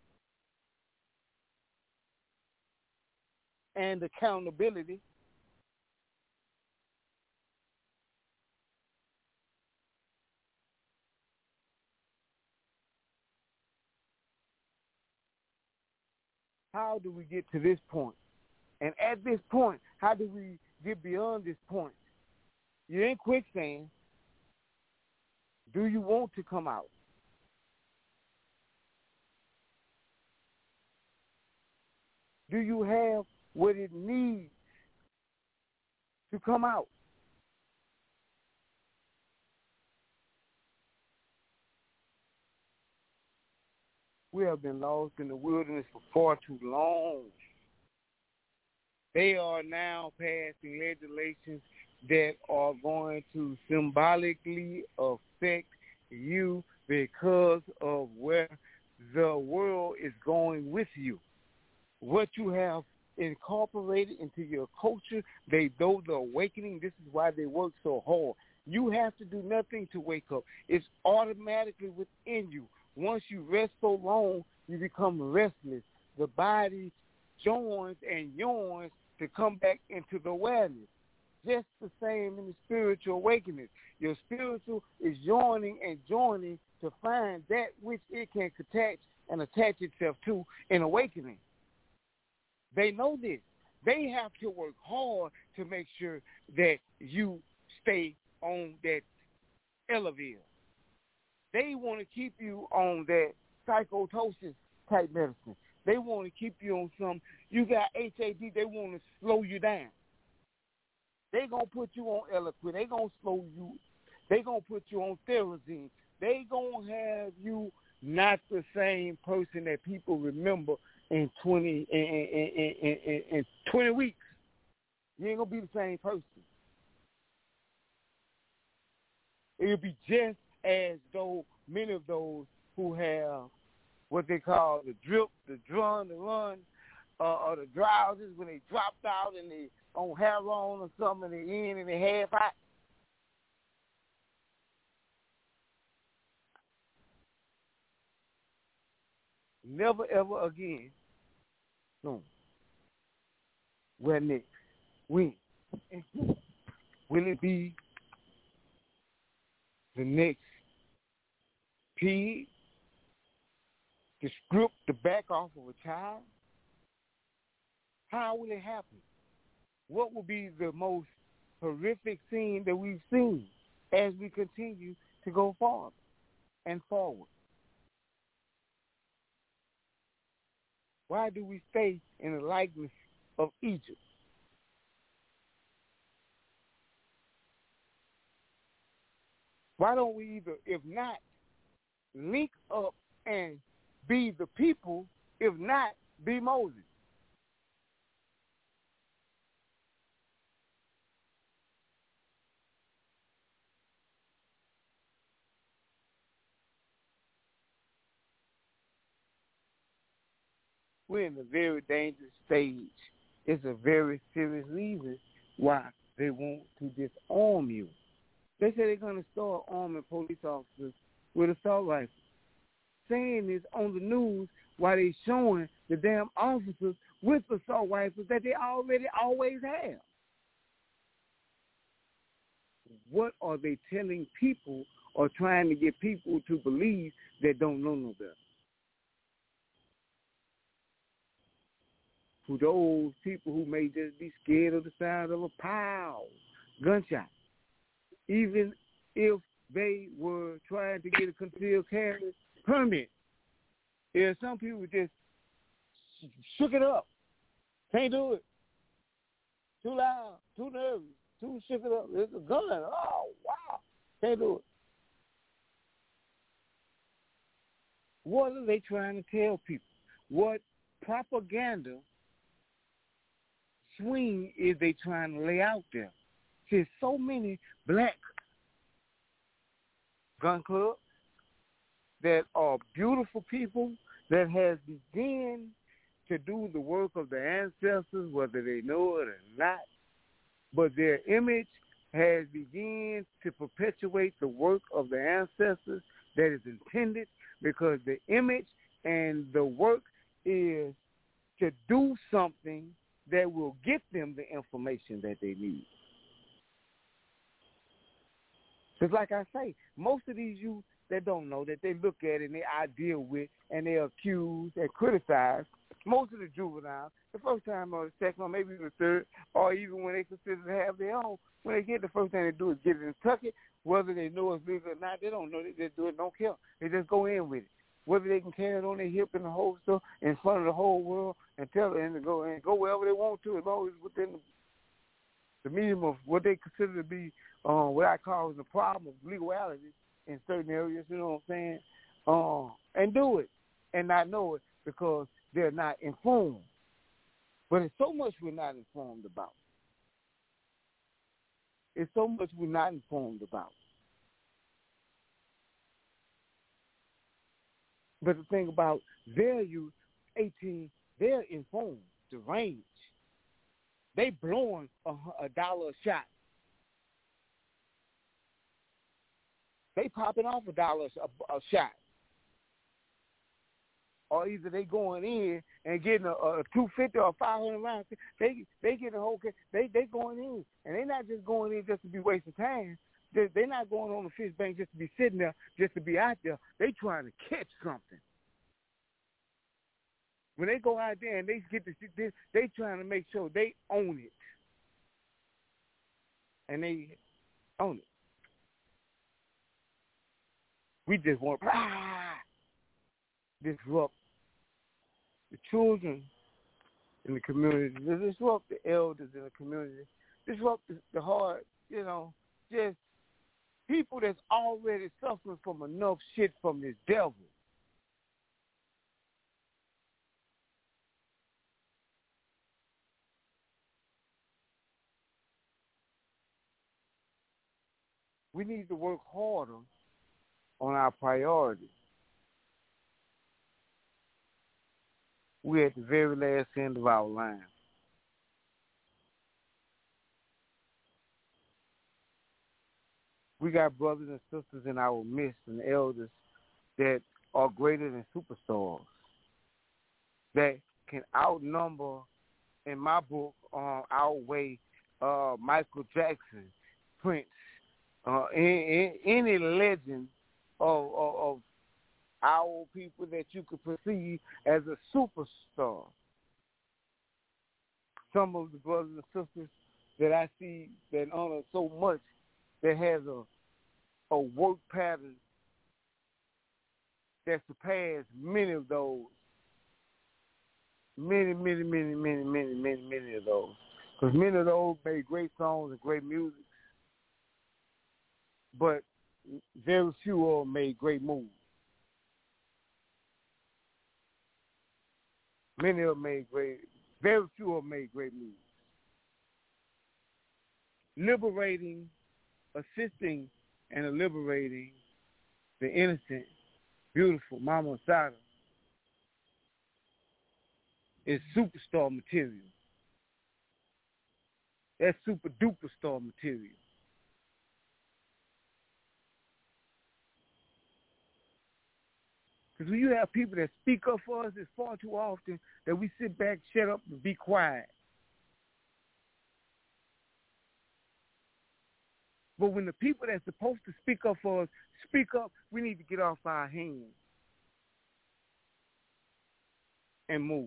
and accountability. How do we get to this point? And at this point, how do we get beyond this point? You're in quicksand. Do you want to come out? Do you have what it needs to come out? We have been lost in the wilderness for far too long. They are now passing legislations that are going to symbolically affect you because of where the world is going with you. What you have incorporated into your culture, they know the awakening. This is why they work so hard. You have to do nothing to wake up. It's automatically within you. Once you rest so long, you become restless. The body joins and yawns to come back into the awareness. Just the same in the spiritual awakening. Your spiritual is yawning and joining to find that which it can attach and attach itself to in awakening. They know this. They have to work hard to make sure that you stay on that elevator. They want to keep you on that psychotosis type medicine. They want to keep you on some, you got H A D, they want to slow you down. They going to put you on Eloquent. They going to slow you. They going to put you on Therazine. They going to have you not the same person that people remember in twenty in, in, in, in, in twenty weeks. You ain't going to be the same person. It'll be just as though many of those who have what they call the drip, the drum, the run, uh, or the drowses when they dropped out and they on heroin or something and they in and they half out. Never ever again. No. Where next? When? Will it be the next pig to strip the back off of a child? How will it happen? What will be the most horrific scene that we've seen as we continue to go forward and forward? Why do we stay in the likeness of Egypt? Why don't we either, if not, link up and be the people, if not, be Moses? We're in a very dangerous stage. It's a very serious reason why they want to disarm you. They say they're going to start arming police officers with assault rifles. Saying this on the news while they're showing the damn officers with assault rifles that they already always have. What are they telling people or trying to get people to believe that don't know no better? To those people who may just be scared of the sound of a pow, gunshot, even if they were trying to get a concealed carry permit. Yeah, some people just shook it up. Can't do it. Too loud, too nervous, too shook it up. It's a gun. Oh, wow. Can't do it. What are they trying to tell people? What propaganda swing is they trying to lay out there? There's so many black gun clubs that are beautiful people that has begun to do the work of the ancestors, whether they know it or not. But their image has begun to perpetuate the work of the ancestors that is intended, because the image and the work is to do something that will get them the information that they need. Because like I say, most of these youth that don't know, that they look at and they I deal with and they accuse and criticize, most of the juveniles, the first time or the second or maybe even the third, or even when they consider to have their own, when they get the first thing they do is get it and tuck it, whether they know it's legal or not, they don't know. They just do it, don't care. They just go in with it. Whether they can carry it on their hip in the holster in front of the whole world and tell them to go and go wherever they want to, as long as it's within the, the medium of what they consider to be uh, what I call the problem of legality in certain areas, you know what I'm saying? Uh, and do it and not know it because they're not informed. But it's so much we're not informed about. It's so much we're not informed about. But the thing about their youth, eighteen, they're informed, the range. They blowing a, a dollar a shot. They popping off a dollar a, a shot. Or either they going in and getting a, a two fifty or a five hundred round. They they get a whole they they going in, and they're not just going in just to be wasting time. They they're not going on the fish bank just to be sitting there, just to be out there. They trying to catch something. When they go out there and they get to they they trying to make sure they own it, and they own it. We just want to ah, disrupt the children in the community, disrupt the elders in the community, disrupt the, the hard, you know, just people that's already suffering from enough shit from this devil. We need to work harder on our priorities. We're at the very last end of our line. We got brothers and sisters in our midst and elders that are greater than superstars, that can outnumber, in my book, uh, outweigh uh, Michael Jackson, Prince, uh, any, any legend of, of, of our people that you could perceive as a superstar. Some of the brothers and sisters that I see that honor so much, that has a a work pattern that surpass many of those Many, many, many, many, many, many, many of those. Because many of those made great songs and great music, but very few of them made great moves. Many of them made great, very few of them made great moves. Liberating, assisting, and liberating the innocent, beautiful Mama Asada is superstar material. That's super duper star material. Because when you have people that speak up for us, it's far too often that we sit back, shut up, and be quiet. But when the people that's supposed to speak up for us speak up, we need to get off our hands and move.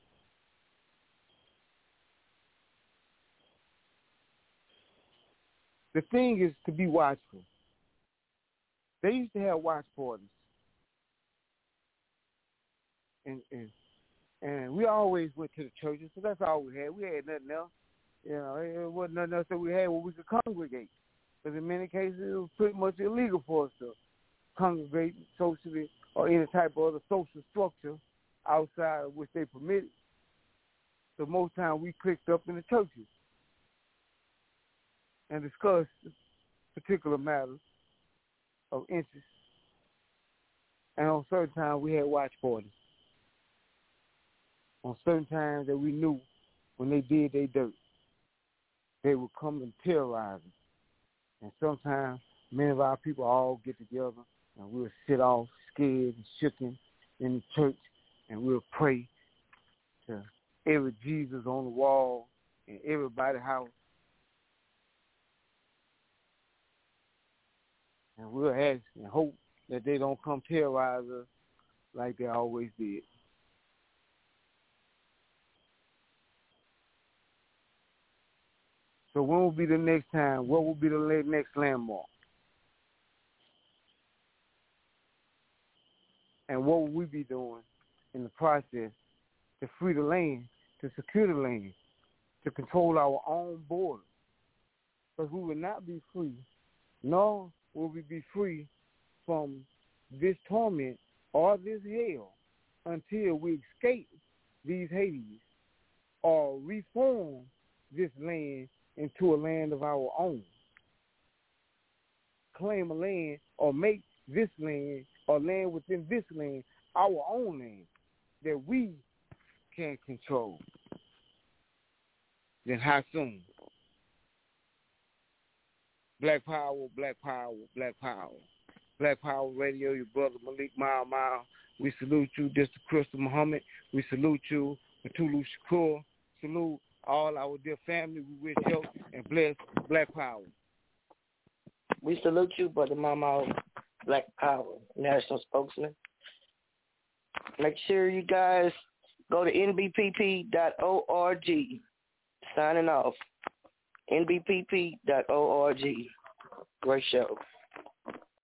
The thing is to be watchful. They used to have watch parties. And, and and we always went to the churches, so that's all we had. We had nothing else. You know, it wasn't nothing else that we had where we could congregate. Because in many cases, it was pretty much illegal for us to congregate socially or any type of other social structure outside of which they permitted. So most times we clicked up in the churches and discussed particular matters of interest. And on certain times, we had watch parties. On certain times that we knew when they did their dirt, they would come and terrorize us. And sometimes many of our people all get together and we'll sit off scared and shooken in the church and we'll pray to every Jesus on the wall in everybody's house. And we'll ask and hope that they don't come terrorize us like they always did. So when will be the next time? What will be the next landmark? And what will we be doing in the process to free the land, to secure the land, to control our own borders? Because we will not be free, nor will we be free from this torment or this hell until we escape these Hades or reform this land into a land of our own. Claim a land or make this land or land within this land our own land that we can control. Then how soon? Black Power, Black Power, Black Power. Black Power Radio, your brother Malik Mile Mile. We salute you, Mister Crystal Muhammad. We salute you, Matulu Shakur. Salute all our dear family. We wish health and bless Black Power. We salute you, Brother Mama, Black Power, National Spokesman. Make sure you guys go to N B P P dot org. Signing off. N B P P dot org. Great show.